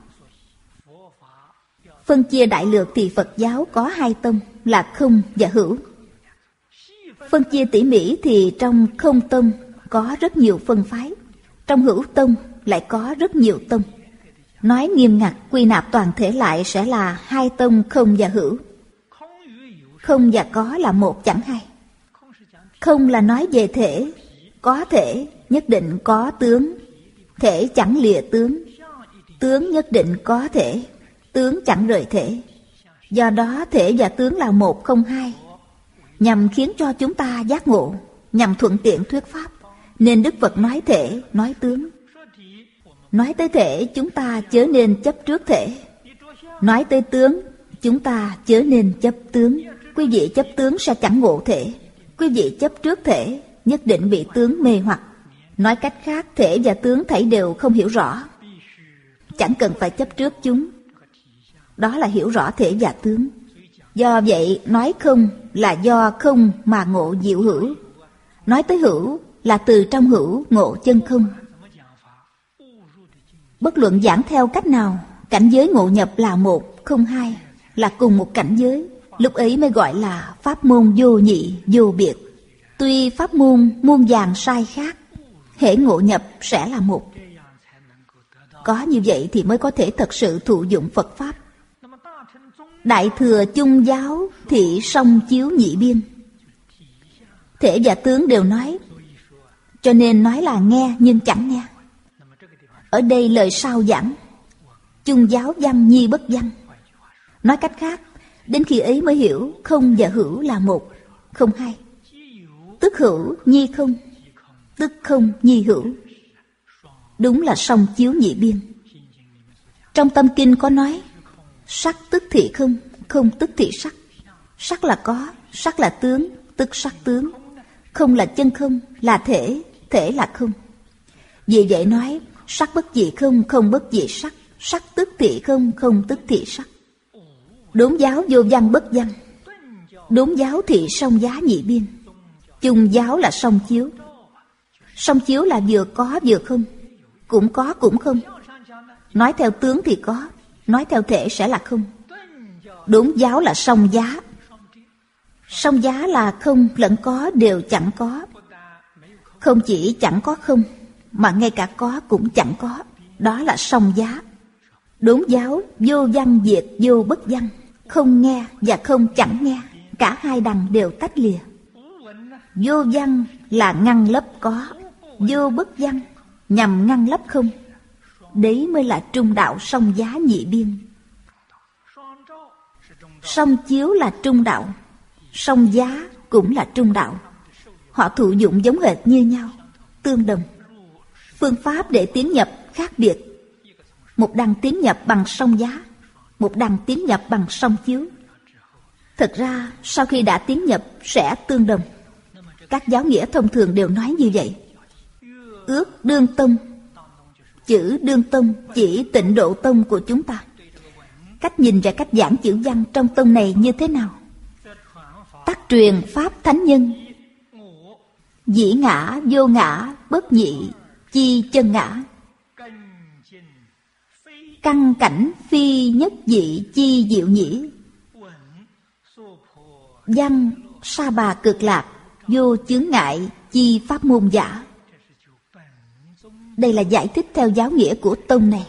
Phân chia đại lược thì Phật giáo có hai tông là không và hữu. Phân chia tỉ mỉ thì trong không tông có rất nhiều phân phái, trong hữu tông lại có rất nhiều tông. Nói nghiêm ngặt quy nạp toàn thể lại sẽ là hai tông không và hữu. Không và có là một chẳng hai. Không là nói về thể, có thể nhất định có tướng, thể chẳng lìa tướng, tướng nhất định có thể, tướng chẳng rời thể. Do đó thể và tướng là một không hai, nhằm khiến cho chúng ta giác ngộ, nhằm thuận tiện thuyết pháp, nên Đức Phật nói thể, nói tướng. Nói tới thể, chúng ta chớ nên chấp trước thể. Nói tới tướng, chúng ta chớ nên chấp tướng. Quý vị chấp tướng sẽ chẳng ngộ thể. Quý vị chấp trước thể, nhất định bị tướng mê hoặc. Nói cách khác, thể và tướng thảy đều không hiểu rõ, chẳng cần phải chấp trước chúng. Đó là hiểu rõ thể và tướng. Do vậy, nói không là do không mà ngộ diệu hữu. Nói tới hữu là từ trong hữu ngộ chân không. Bất luận giảng theo cách nào, cảnh giới ngộ nhập là một, không hai, là cùng một cảnh giới. Lúc ấy mới gọi là pháp môn vô nhị, vô biệt. Tuy pháp môn muôn vàn sai khác, hễ ngộ nhập sẽ là một. Có như vậy thì mới có thể thật sự thụ dụng Phật Pháp. Đại thừa chung giáo thị song chiếu nhị biên. Thể và tướng đều nói, cho nên nói là nghe nhưng chẳng nghe. Ở đây lời sau giảng chung giáo văn nhi bất văn. Nói cách khác, đến khi ấy mới hiểu không và hữu là một, không hai. Tức hữu nhi không, tức không nhi hữu. Đúng là song chiếu nhị biên. Trong Tâm Kinh có nói sắc tức thị không, không tức thị sắc. Sắc là có, sắc là tướng, tức sắc tướng. Không là chân không, là thể, thể là không. Vì vậy nói sắc bất dị không, không bất dị sắc. Sắc tức thị không, không tức thị sắc. Đốn giáo vô văn bất văn. Đốn giáo thị song giá nhị biên. Chung giáo là song chiếu. Song chiếu là vừa có vừa không, cũng có cũng không. Nói theo tướng thì có, nói theo thể sẽ là không. Đốn giáo là song giá. Song giá là không lẫn có đều chẳng có. Không chỉ chẳng có không, mà ngay cả có cũng chẳng có. Đó là song giá. Đốn giáo vô văn diệt vô bất văn. Không nghe và không chẳng nghe, cả hai đằng đều tách lìa. Vô văn là ngăn lấp có, vô bất văn nhằm ngăn lấp không. Đấy mới là trung đạo song giá nhị biên. Song chiếu là trung đạo, song giá cũng là trung đạo. Họ thụ dụng giống hệt như nhau, tương đồng. Phương pháp để tiến nhập khác biệt. Một đằng tiến nhập bằng song giá, một đằng tiến nhập bằng song chiếu. Thật ra sau khi đã tiến nhập sẽ tương đồng. Các giáo nghĩa thông thường đều nói như vậy. Ước đương tông. Chữ đương tông chỉ Tịnh Độ tông của chúng ta. Cách nhìn và cách giảng chữ văn trong tông này như thế nào? Tắc truyền pháp thánh nhân. Dĩ ngã vô ngã bất nhị chi chân ngã. Căn cảnh phi nhất dị chi diệu nhĩ. Văn sa bà cực lạc vô chướng ngại chi pháp môn giả. Đây là giải thích theo giáo nghĩa của tông này.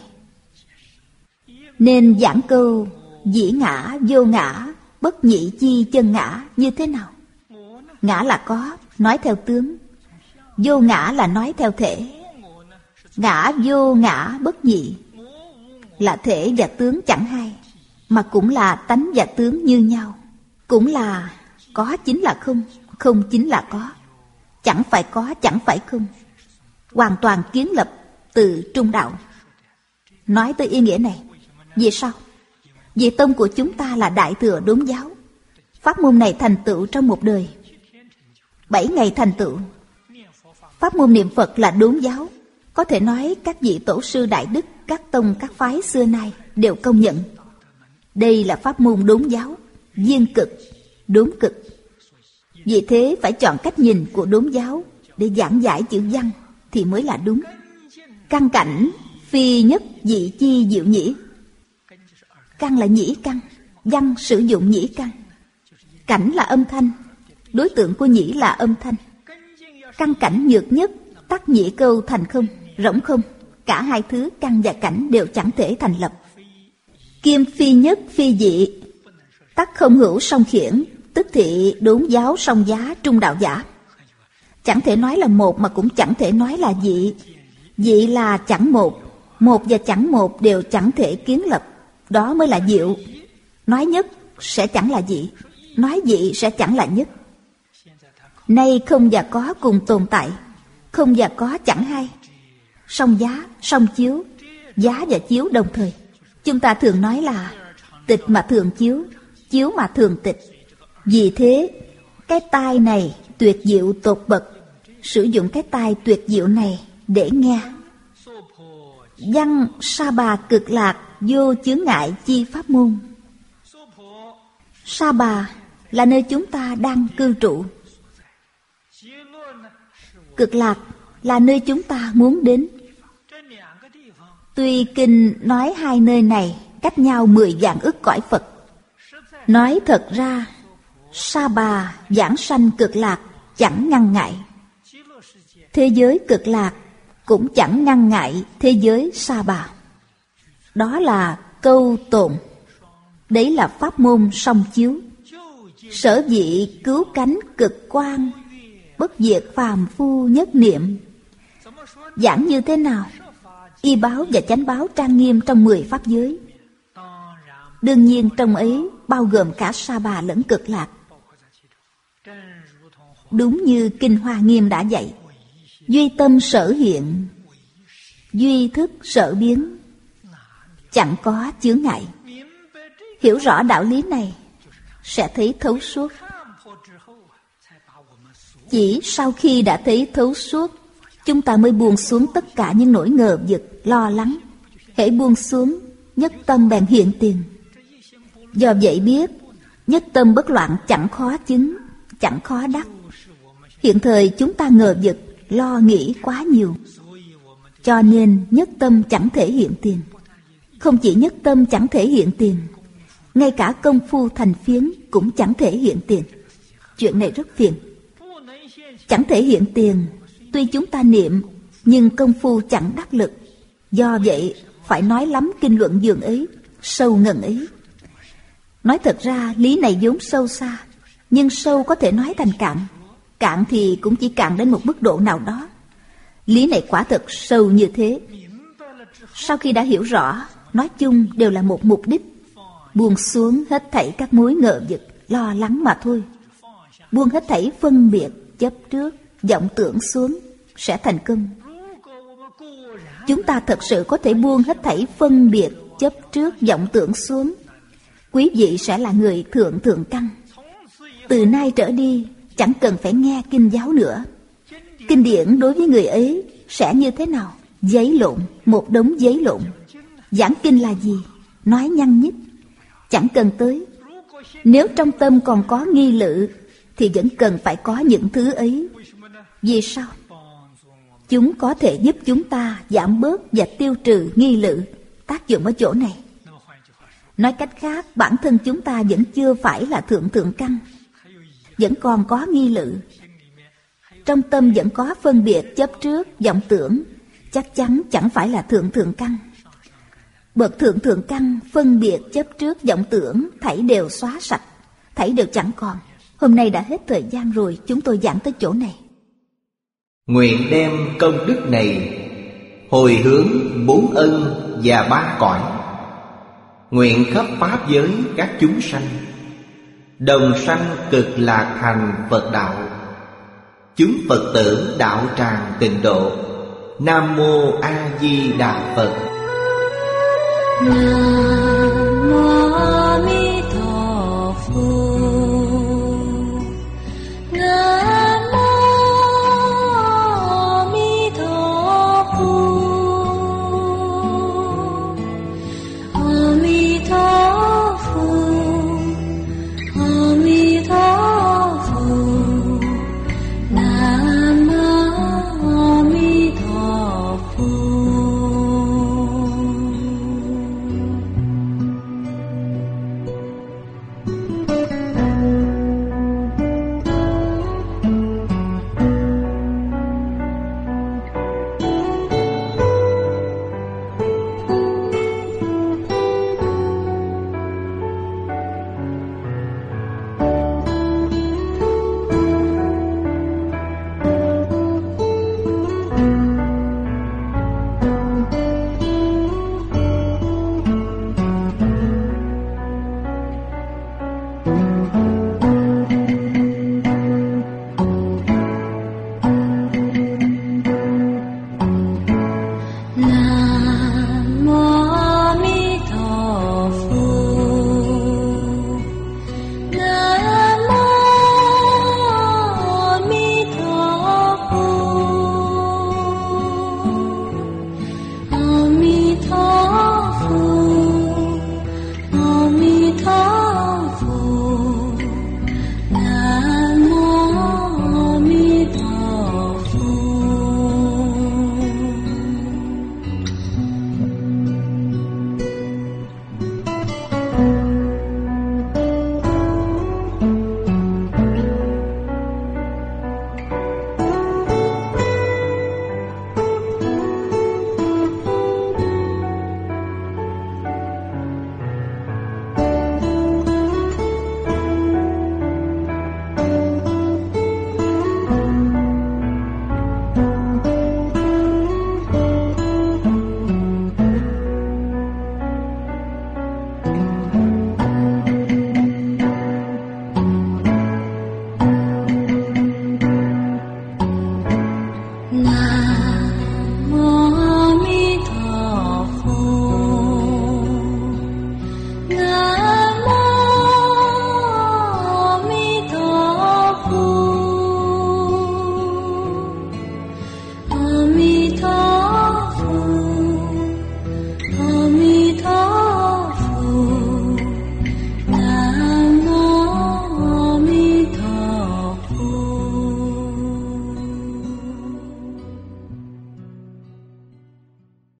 Nên giảng câu dĩ ngã vô ngã bất nhị chi chân ngã như thế nào? Ngã là có, nói theo tướng. Vô ngã là nói theo thể. Ngã vô ngã bất nhị là thể và tướng chẳng hai, mà cũng là tánh và tướng như nhau. Cũng là có chính là không, không chính là có. Chẳng phải có, chẳng phải không. Hoàn toàn kiến lập từ trung đạo. Nói tới ý nghĩa này, vì sao? Vì tông của chúng ta là Đại Thừa Đốn giáo. Pháp môn này thành tựu trong một đời, bảy ngày thành tựu. Pháp môn niệm Phật là đốn giáo. Có thể nói các vị tổ sư đại đức, các tông các phái xưa nay đều công nhận. Đây là pháp môn đốn giáo, viên cực, đốn cực. Vì thế phải chọn cách nhìn của đốn giáo để giảng giải chữ văn thì mới là đúng. Căn cảnh phi nhất dị chi diệu nhĩ. Căn là nhĩ căn, văn sử dụng nhĩ căn. Cảnh là âm thanh, đối tượng của nhĩ là âm thanh. Căn cảnh nhược nhất, tắc nhĩ câu thành không, rỗng không. Cả hai thứ căn và cảnh đều chẳng thể thành lập. Kim phi nhất phi dị, tắc không hữu song khiển, tức thị đốn giáo song giá trung đạo giả. Chẳng thể nói là một mà cũng chẳng thể nói là dị. Dị là chẳng một, một và chẳng một đều chẳng thể kiến lập. Đó mới là diệu. Nói nhất sẽ chẳng là dị, nói dị sẽ chẳng là nhất. Nay không và có cùng tồn tại, không và có chẳng hai. Song giá, song chiếu, giá và chiếu đồng thời. Chúng ta thường nói là tịch mà thường chiếu, chiếu mà thường tịch. Vì thế, cái tai này tuyệt diệu tột bậc. Sử dụng cái tai tuyệt diệu này để nghe. Văn sa bà cực lạc vô chướng ngại chi pháp môn. Sa bà là nơi chúng ta đang cư trụ. Cực lạc là nơi chúng ta muốn đến. Tuy kinh nói hai nơi này cách nhau mười vạn ức cõi Phật. Nói thật ra, sa bà giảng sanh cực lạc chẳng ngăn ngại. Thế giới cực lạc cũng chẳng ngăn ngại thế giới sa bà. Đó là câu tồn. Đấy là pháp môn song chiếu. Sở dĩ cứu cánh cực quan, bất diệt phàm phu nhất niệm. Giảng như thế nào? Y báo và chánh báo trang nghiêm trong mười pháp giới. Đương nhiên trong ấy bao gồm cả sa bà lẫn cực lạc. Đúng như Kinh Hoa Nghiêm đã dạy. Duy tâm sở hiện, duy thức sở biến, chẳng có chướng ngại. Hiểu rõ đạo lý này sẽ thấy thấu suốt. Chỉ sau khi đã thấy thấu suốt, chúng ta mới buông xuống tất cả những nỗi ngờ vực, lo lắng. Hễ buông xuống, nhất tâm bèn hiện tiền. Do vậy biết, nhất tâm bất loạn chẳng khó chứng, chẳng khó đắc. Hiện thời chúng ta ngờ vực, lo nghĩ quá nhiều, cho nên nhất tâm chẳng thể hiện tiền. Không chỉ nhất tâm chẳng thể hiện tiền, ngay cả công phu thành phiến cũng chẳng thể hiện tiền. Chuyện này rất phiền. Chẳng thể hiện tiền, tuy chúng ta niệm, nhưng công phu chẳng đắc lực. Do vậy phải nói lắm kinh luận dường ấy, sâu ngần ấy. Nói thật ra lý này vốn sâu xa, nhưng sâu có thể nói thành cạn. Cạn thì cũng chỉ cạn đến một mức độ nào đó. Lý này quả thật sâu như thế. Sau khi đã hiểu rõ, nói chung đều là một mục đích: buông xuống hết thảy các mối ngờ vực, lo lắng mà thôi. Buông hết thảy phân biệt, chấp trước, vọng tưởng xuống, sẽ thành công. Chúng ta thật sự có thể buông hết thảy phân biệt, chấp trước, vọng tưởng xuống, quý vị sẽ là người thượng thượng căn. Từ nay trở đi, chẳng cần phải nghe kinh giáo nữa. Kinh điển đối với người ấy sẽ như thế nào? Giấy lộn, một đống giấy lộn. Giảng kinh là gì? Nói nhăng nhít, chẳng cần tới. Nếu trong tâm còn có nghi lự thì vẫn cần phải có những thứ ấy. Vì sao? Chúng có thể giúp chúng ta giảm bớt và tiêu trừ nghi lự. Tác dụng ở chỗ này. Nói cách khác, bản thân chúng ta vẫn chưa phải là thượng thượng căn, vẫn còn có nghi lự. Trong tâm vẫn có phân biệt, chấp trước, vọng tưởng, chắc chắn chẳng phải là thượng thượng căn. Bậc thượng thượng căn, phân biệt, chấp trước, vọng tưởng, thảy đều xóa sạch, thảy đều chẳng còn. Hôm nay đã hết thời gian rồi, chúng tôi giảng tới chỗ này. Nguyện đem công đức này hồi hướng bốn ân và ba cõi, nguyện khắp pháp giới các chúng sanh đồng sanh cực lạc thành Phật đạo. Chúng Phật tử đạo tràng tịnh độ. Nam mô A Di Đà Phật. Nam